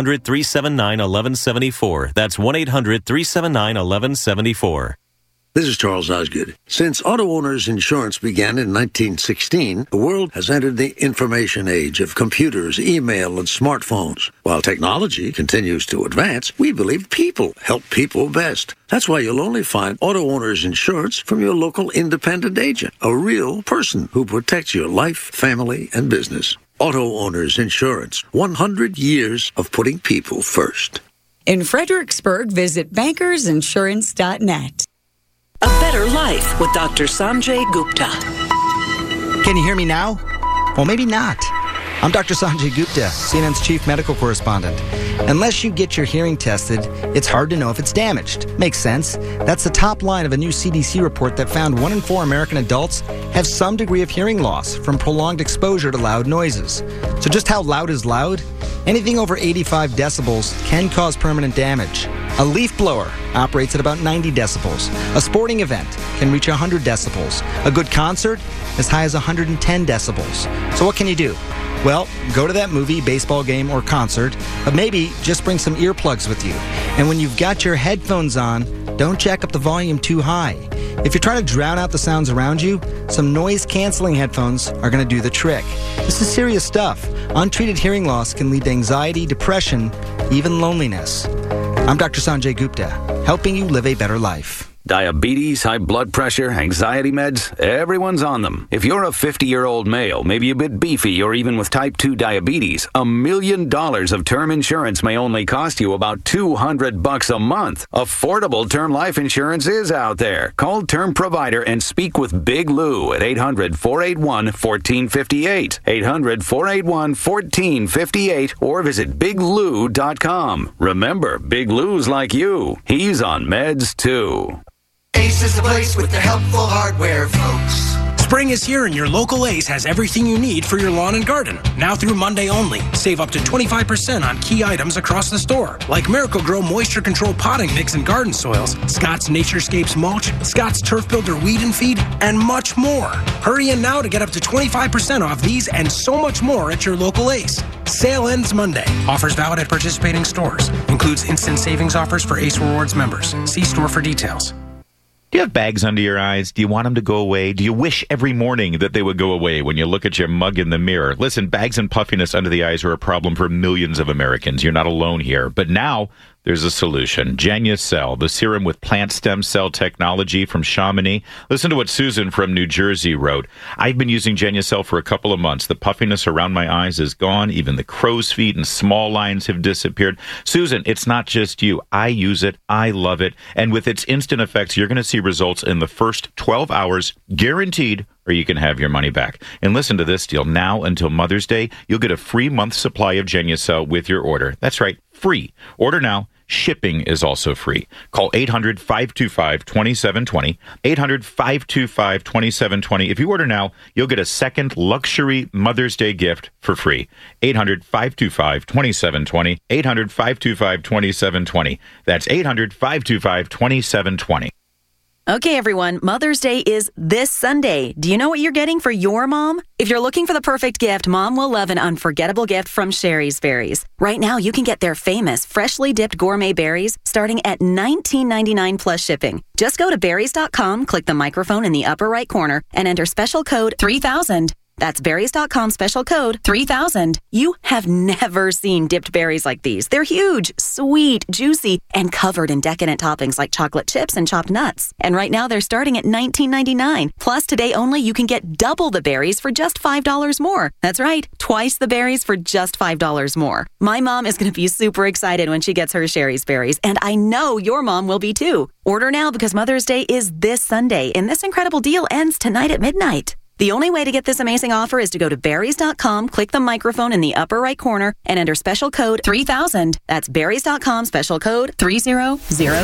1-800-379-1174. That's 1-800-379-1174. This is Charles Osgood. Since auto owners insurance began in 1916, the world has entered the information age of computers, email, and smartphones. While technology continues to advance, we believe people help people best. That's why you'll only find auto owners insurance from your local independent agent, a real person who protects your life, family, and business. Auto owners insurance, 100 years of putting people first. In Fredericksburg, visit bankersinsurance.net. A Better Life with Dr. Sanjay Gupta. Can you hear me now? Well, maybe not. I'm Dr. Sanjay Gupta, CNN's chief medical correspondent. Unless you get your hearing tested, it's hard to know if it's damaged. Makes sense. That's the top line of a new CDC report that found 1 in 4 American adults have some degree of hearing loss from prolonged exposure to loud noises. So just how loud is loud? Anything over 85 decibels can cause permanent damage. A leaf blower operates at about 90 decibels. A sporting event can reach 100 decibels. A good concert, as high as 110 decibels. So what can you do? Well, go to that movie, baseball game, or concert, but maybe just bring some earplugs with you. And when you've got your headphones on, don't jack up the volume too high. If you're trying to drown out the sounds around you, some noise-canceling headphones are going to do the trick. This is serious stuff. Untreated hearing loss can lead to anxiety, depression, even loneliness. I'm Dr. Sanjay Gupta, helping you live a better life. Diabetes, high blood pressure, anxiety meds, everyone's on them. If you're a 50-year-old male, maybe a bit beefy, or even with type 2 diabetes, $1 million of term insurance may only cost you about $200 a month. Affordable term life insurance is out there. Call Term Provider and speak with Big Lou at 800-481-1458. 800-481-1458 or visit biglou.com. Remember, Big Lou's like you. He's on meds too. Ace is the place with the helpful hardware, folks. Spring is here and your local Ace has everything you need for your lawn and garden. Now through Monday only. Save up to 25% on key items across the store, like Miracle-Gro Moisture Control Potting Mix and Garden Soils, Scott's Naturescapes Mulch, Scott's Turf Builder Weed and Feed, and much more. Hurry in now to get up to 25% off these and so much more at your local Ace. Sale ends Monday. Offers valid at participating stores. Includes instant savings offers for Ace Rewards members. See store for details. Do you have bags under your eyes? Do you want them to go away? Do you wish every morning that they would go away when you look at your mug in the mirror? Listen, bags and puffiness under the eyes are a problem for millions of Americans. You're not alone here. But now there's a solution. Genucel, the serum with plant stem cell technology from Chamonix. Listen to what Susan from New Jersey wrote. I've been using Genucel for a couple of months. The puffiness around my eyes is gone. Even the crow's feet and small lines have disappeared. Susan, it's not just you. I use it. I love it. And with its instant effects, you're going to see results in the first 12 hours, guaranteed, or you can have your money back. And listen to this deal. Now until Mother's Day, you'll get a free month supply of Genucel with your order. That's right, free. Order now. Shipping is also free. Call 800-525-2720, 800-525-2720. If you order now, you'll get a second luxury Mother's Day gift for free. 800-525-2720, 800-525-2720. That's 800-525-2720. Okay, everyone, Mother's Day is this Sunday. Do you know what you're getting for your mom? If you're looking for the perfect gift, Mom will love an unforgettable gift from Sherry's Berries. Right now, you can get their famous freshly dipped gourmet berries starting at $19.99 plus shipping. Just go to berries.com, click the microphone in the upper right corner, and enter special code 3000. That's berries.com, special code 3000. You have never seen dipped berries like these. They're huge, sweet, juicy, and covered in decadent toppings like chocolate chips and chopped nuts. And right now they're starting at $19.99. Plus, today only, you can get double the berries for just $5 more. That's right, twice the berries for just $5 more. My mom is going to be super excited when she gets her Sherry's Berries, and I know your mom will be too. Order now because Mother's Day is this Sunday, and this incredible deal ends tonight at midnight. The only way to get this amazing offer is to go to berries.com, click the microphone in the upper right corner, and enter special code 3000. That's berries.com, special code 3000.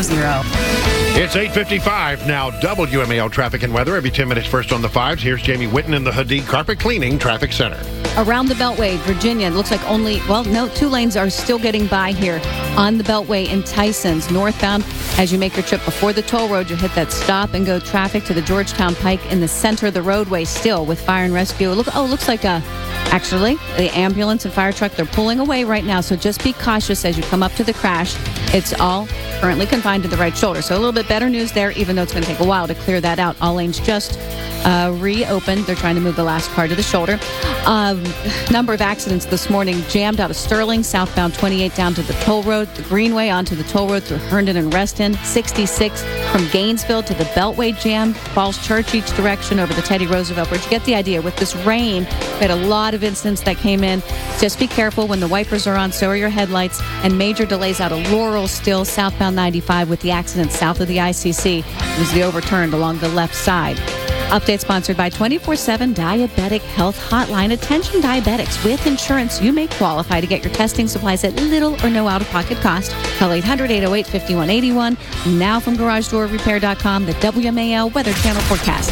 It's 8:55 now. WMAL traffic and weather every 10 minutes first on the fives. Here's Jamie Whitten in the Hadid Carpet Cleaning Traffic Center. Around the Beltway, Virginia, it looks like two lanes are still getting by here on the Beltway in Tysons. Northbound, as you make your trip before the toll road, you hit that stop and go traffic to the Georgetown Pike in the center of the roadway still with fire and rescue. Looks like actually, the ambulance and fire truck, they're pulling away right now, so just be cautious as you come up to the crash. It's all currently confined to the right shoulder, so a little bit better news there, even though it's going to take a while to clear that out. All lanes just reopened. They're trying to move the last part of the shoulder. Number of accidents this morning. Jammed out of Sterling, southbound 28 down to the toll road, the Greenway onto the toll road through Herndon and Reston. 66 from Gainesville to the Beltway jammed. Falls Church each direction over the Teddy Roosevelt Bridge. You get the idea. With this rain, we had a lot of incidents that came in. Just be careful when the wipers are on, so are your headlights. And major delays out of Laurel still, southbound 95 with the accident south of the ICC. It was the overturned along the left side. Update sponsored by 24/7 Diabetic Health Hotline. Attention diabetics with insurance. You may qualify to get your testing supplies at little or no out-of-pocket cost. Call 800-808-5181. Now from GarageDoorRepair.com, the WMAL Weather Channel forecast.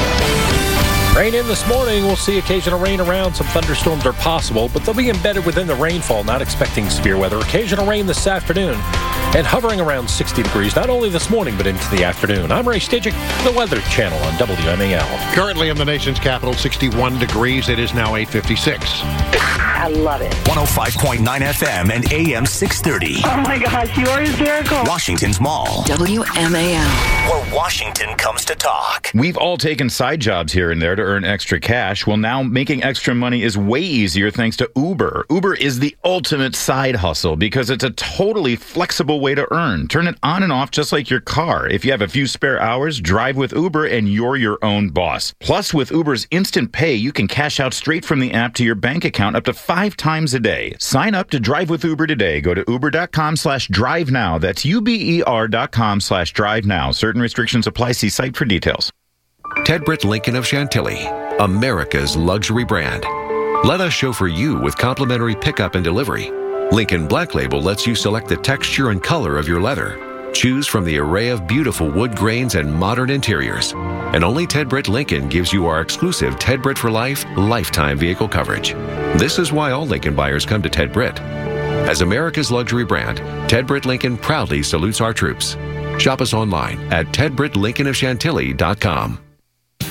Rain in this morning. We'll see occasional rain around. Some thunderstorms are possible, but they'll be embedded within the rainfall. Not expecting severe weather. Occasional rain this afternoon and hovering around 60 degrees, not only this morning, but into the afternoon. I'm Ray Stidgick, the Weather Channel on WMAL. Currently in the nation's capital, 61 degrees. It is now 8:56. I love it. 105.9 FM and AM 630. Oh my gosh, you are hysterical. Washington's Mall. WMAL. Where Washington comes to talk. We've all taken side jobs here and there to earn extra cash. Well, now making extra money is way easier thanks to Uber. Uber is the ultimate side hustle because it's a totally flexible way to earn. Turn it on and off just like your car. If you have a few spare hours, drive with Uber and you're your own boss. Plus, with Uber's Instant Pay, you can cash out straight from the app to your bank account up to 5 times a day. Sign up to drive with Uber today. Go to uber.com/drive now. That's uber.com/drive now. Certain restrictions apply. See site for details. Ted Britt Lincoln of Chantilly, America's luxury brand. Let us chauffeur you with complimentary pickup and delivery. Lincoln Black Label lets you select the texture and color of your leather. Choose from the array of beautiful wood grains and modern interiors. And only Ted Britt Lincoln gives you our exclusive Ted Britt for Life lifetime vehicle coverage. This is why all Lincoln buyers come to Ted Britt. As America's luxury brand, Ted Britt Lincoln proudly salutes our troops. Shop us online at tedbrittlincolnofchantilly.com.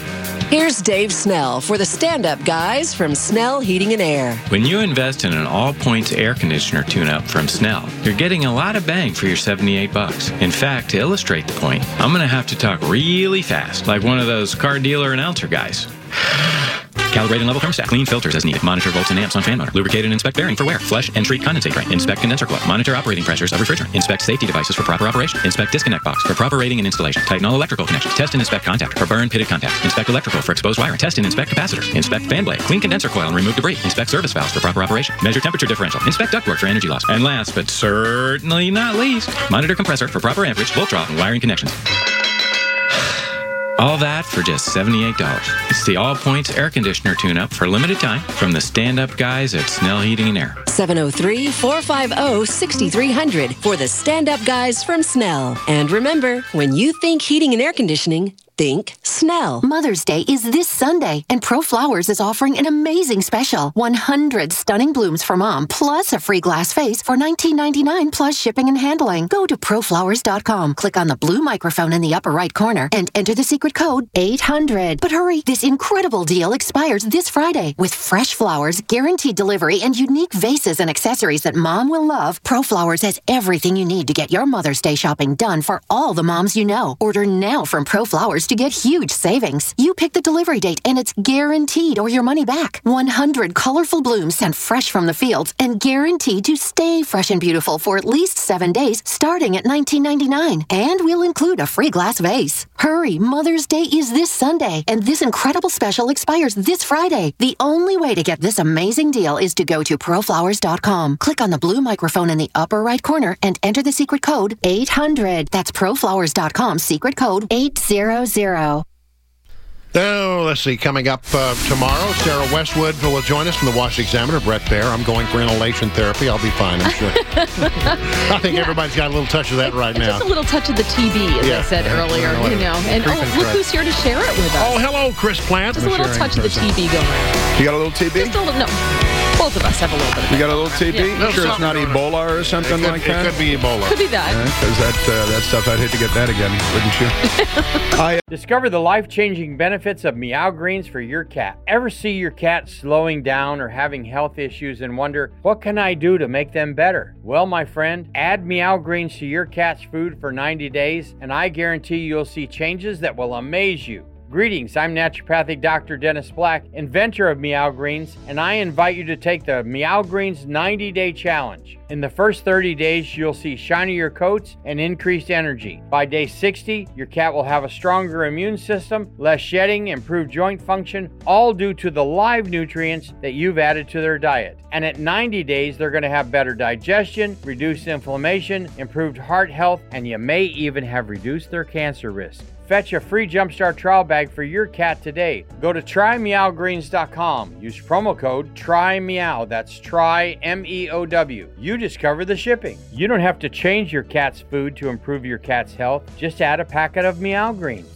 Here's Dave Snell for the stand-up guys from Snell Heating and Air. When you invest in an all-points air conditioner tune-up from Snell, you're getting a lot of bang for your $78. In fact, to illustrate the point, I'm going to have to talk really fast, like one of those car dealer announcer guys. Calibrate and level thermostat. Clean filters as needed. Monitor volts and amps on fan motor. Lubricate and inspect bearing for wear. Flush and treat condensate drain. Inspect condenser coil. Monitor operating pressures of refrigerant. Inspect safety devices for proper operation. Inspect disconnect box for proper rating and installation. Tighten all electrical connections. Test and inspect contactor for burn pitted contacts. Inspect electrical for exposed wiring. Test and inspect capacitors. Inspect fan blade. Clean condenser coil and remove debris. Inspect service valves for proper operation. Measure temperature differential. Inspect ductwork for energy loss. And last but certainly not least, monitor compressor for proper amperage, volt drop, and wiring connections. All that for just $78. It's the all-points air conditioner tune-up for a limited time from the stand-up guys at Snell Heating and Air. 703-450-6300 for the stand-up guys from Snell. And remember, when you think heating and air conditioning, think Snell. Mother's Day is this Sunday, and Pro Flowers is offering an amazing special. 100 stunning blooms for mom, plus a free glass vase for $19.99 plus shipping and handling. Go to proflowers.com, click on the blue microphone in the upper right corner, and enter the secret code 800. But hurry, this incredible deal expires this Friday. With fresh flowers, guaranteed delivery, and unique vases and accessories that mom will love, Pro Flowers has everything you need to get your Mother's Day shopping done for all the moms you know. Order now from Pro Flowers to get huge savings. You pick the delivery date and it's guaranteed or your money back. 100 colorful blooms sent fresh from the fields and guaranteed to stay fresh and beautiful for at least 7 days, starting at $19.99. And we'll include a free glass vase. Hurry, Mother's Day is this Sunday, and this incredible special expires this Friday. The only way to get this amazing deal is to go to proflowers.com. Click on the blue microphone in the upper right corner and enter the secret code 800. That's proflowers.com, secret code 800. Oh, let's see. Coming up tomorrow, Sarah Westwood will join us from the Washington Examiner. Brett Baer. I'm going for inhalation therapy. I'll be fine, I'm sure. I think everybody's got a little touch of that right now. Just a little touch of the TB, as I said earlier. You know. And look who's here to share it with us. Oh, hello, Chris Plant. Just a little touch of the TB going. You got a little TB? Just a little. No. Both of us have a little bit of You got a little TB? Yeah. Sure it's not Ebola or something like that? It could be Ebola. Could be that. Because that stuff, I'd hate to get that again, wouldn't you? Discover the life-changing benefits of Meow Greens for your cat. Ever see your cat slowing down or having health issues and wonder, what can I do to make them better? Well, my friend, add Meow Greens to your cat's food for 90 days, and I guarantee you'll see changes that will amaze you. Greetings, I'm naturopathic Dr. Dennis Black, inventor of Meow Greens, and I invite you to take the Meow Greens 90-day challenge. In the first 30 days, you'll see shinier coats and increased energy. By day 60, your cat will have a stronger immune system, less shedding, improved joint function, all due to the live nutrients that you've added to their diet. And at 90 days, they're going to have better digestion, reduced inflammation, improved heart health, and you may even have reduced their cancer risk. Fetch a free Jumpstart trial bag for your cat today. Go to trymeowgreens.com. Use promo code TRYMEOW. That's try, M-E-O-W. You discover the shipping. You don't have to change your cat's food to improve your cat's health. Just add a packet of Meow Greens.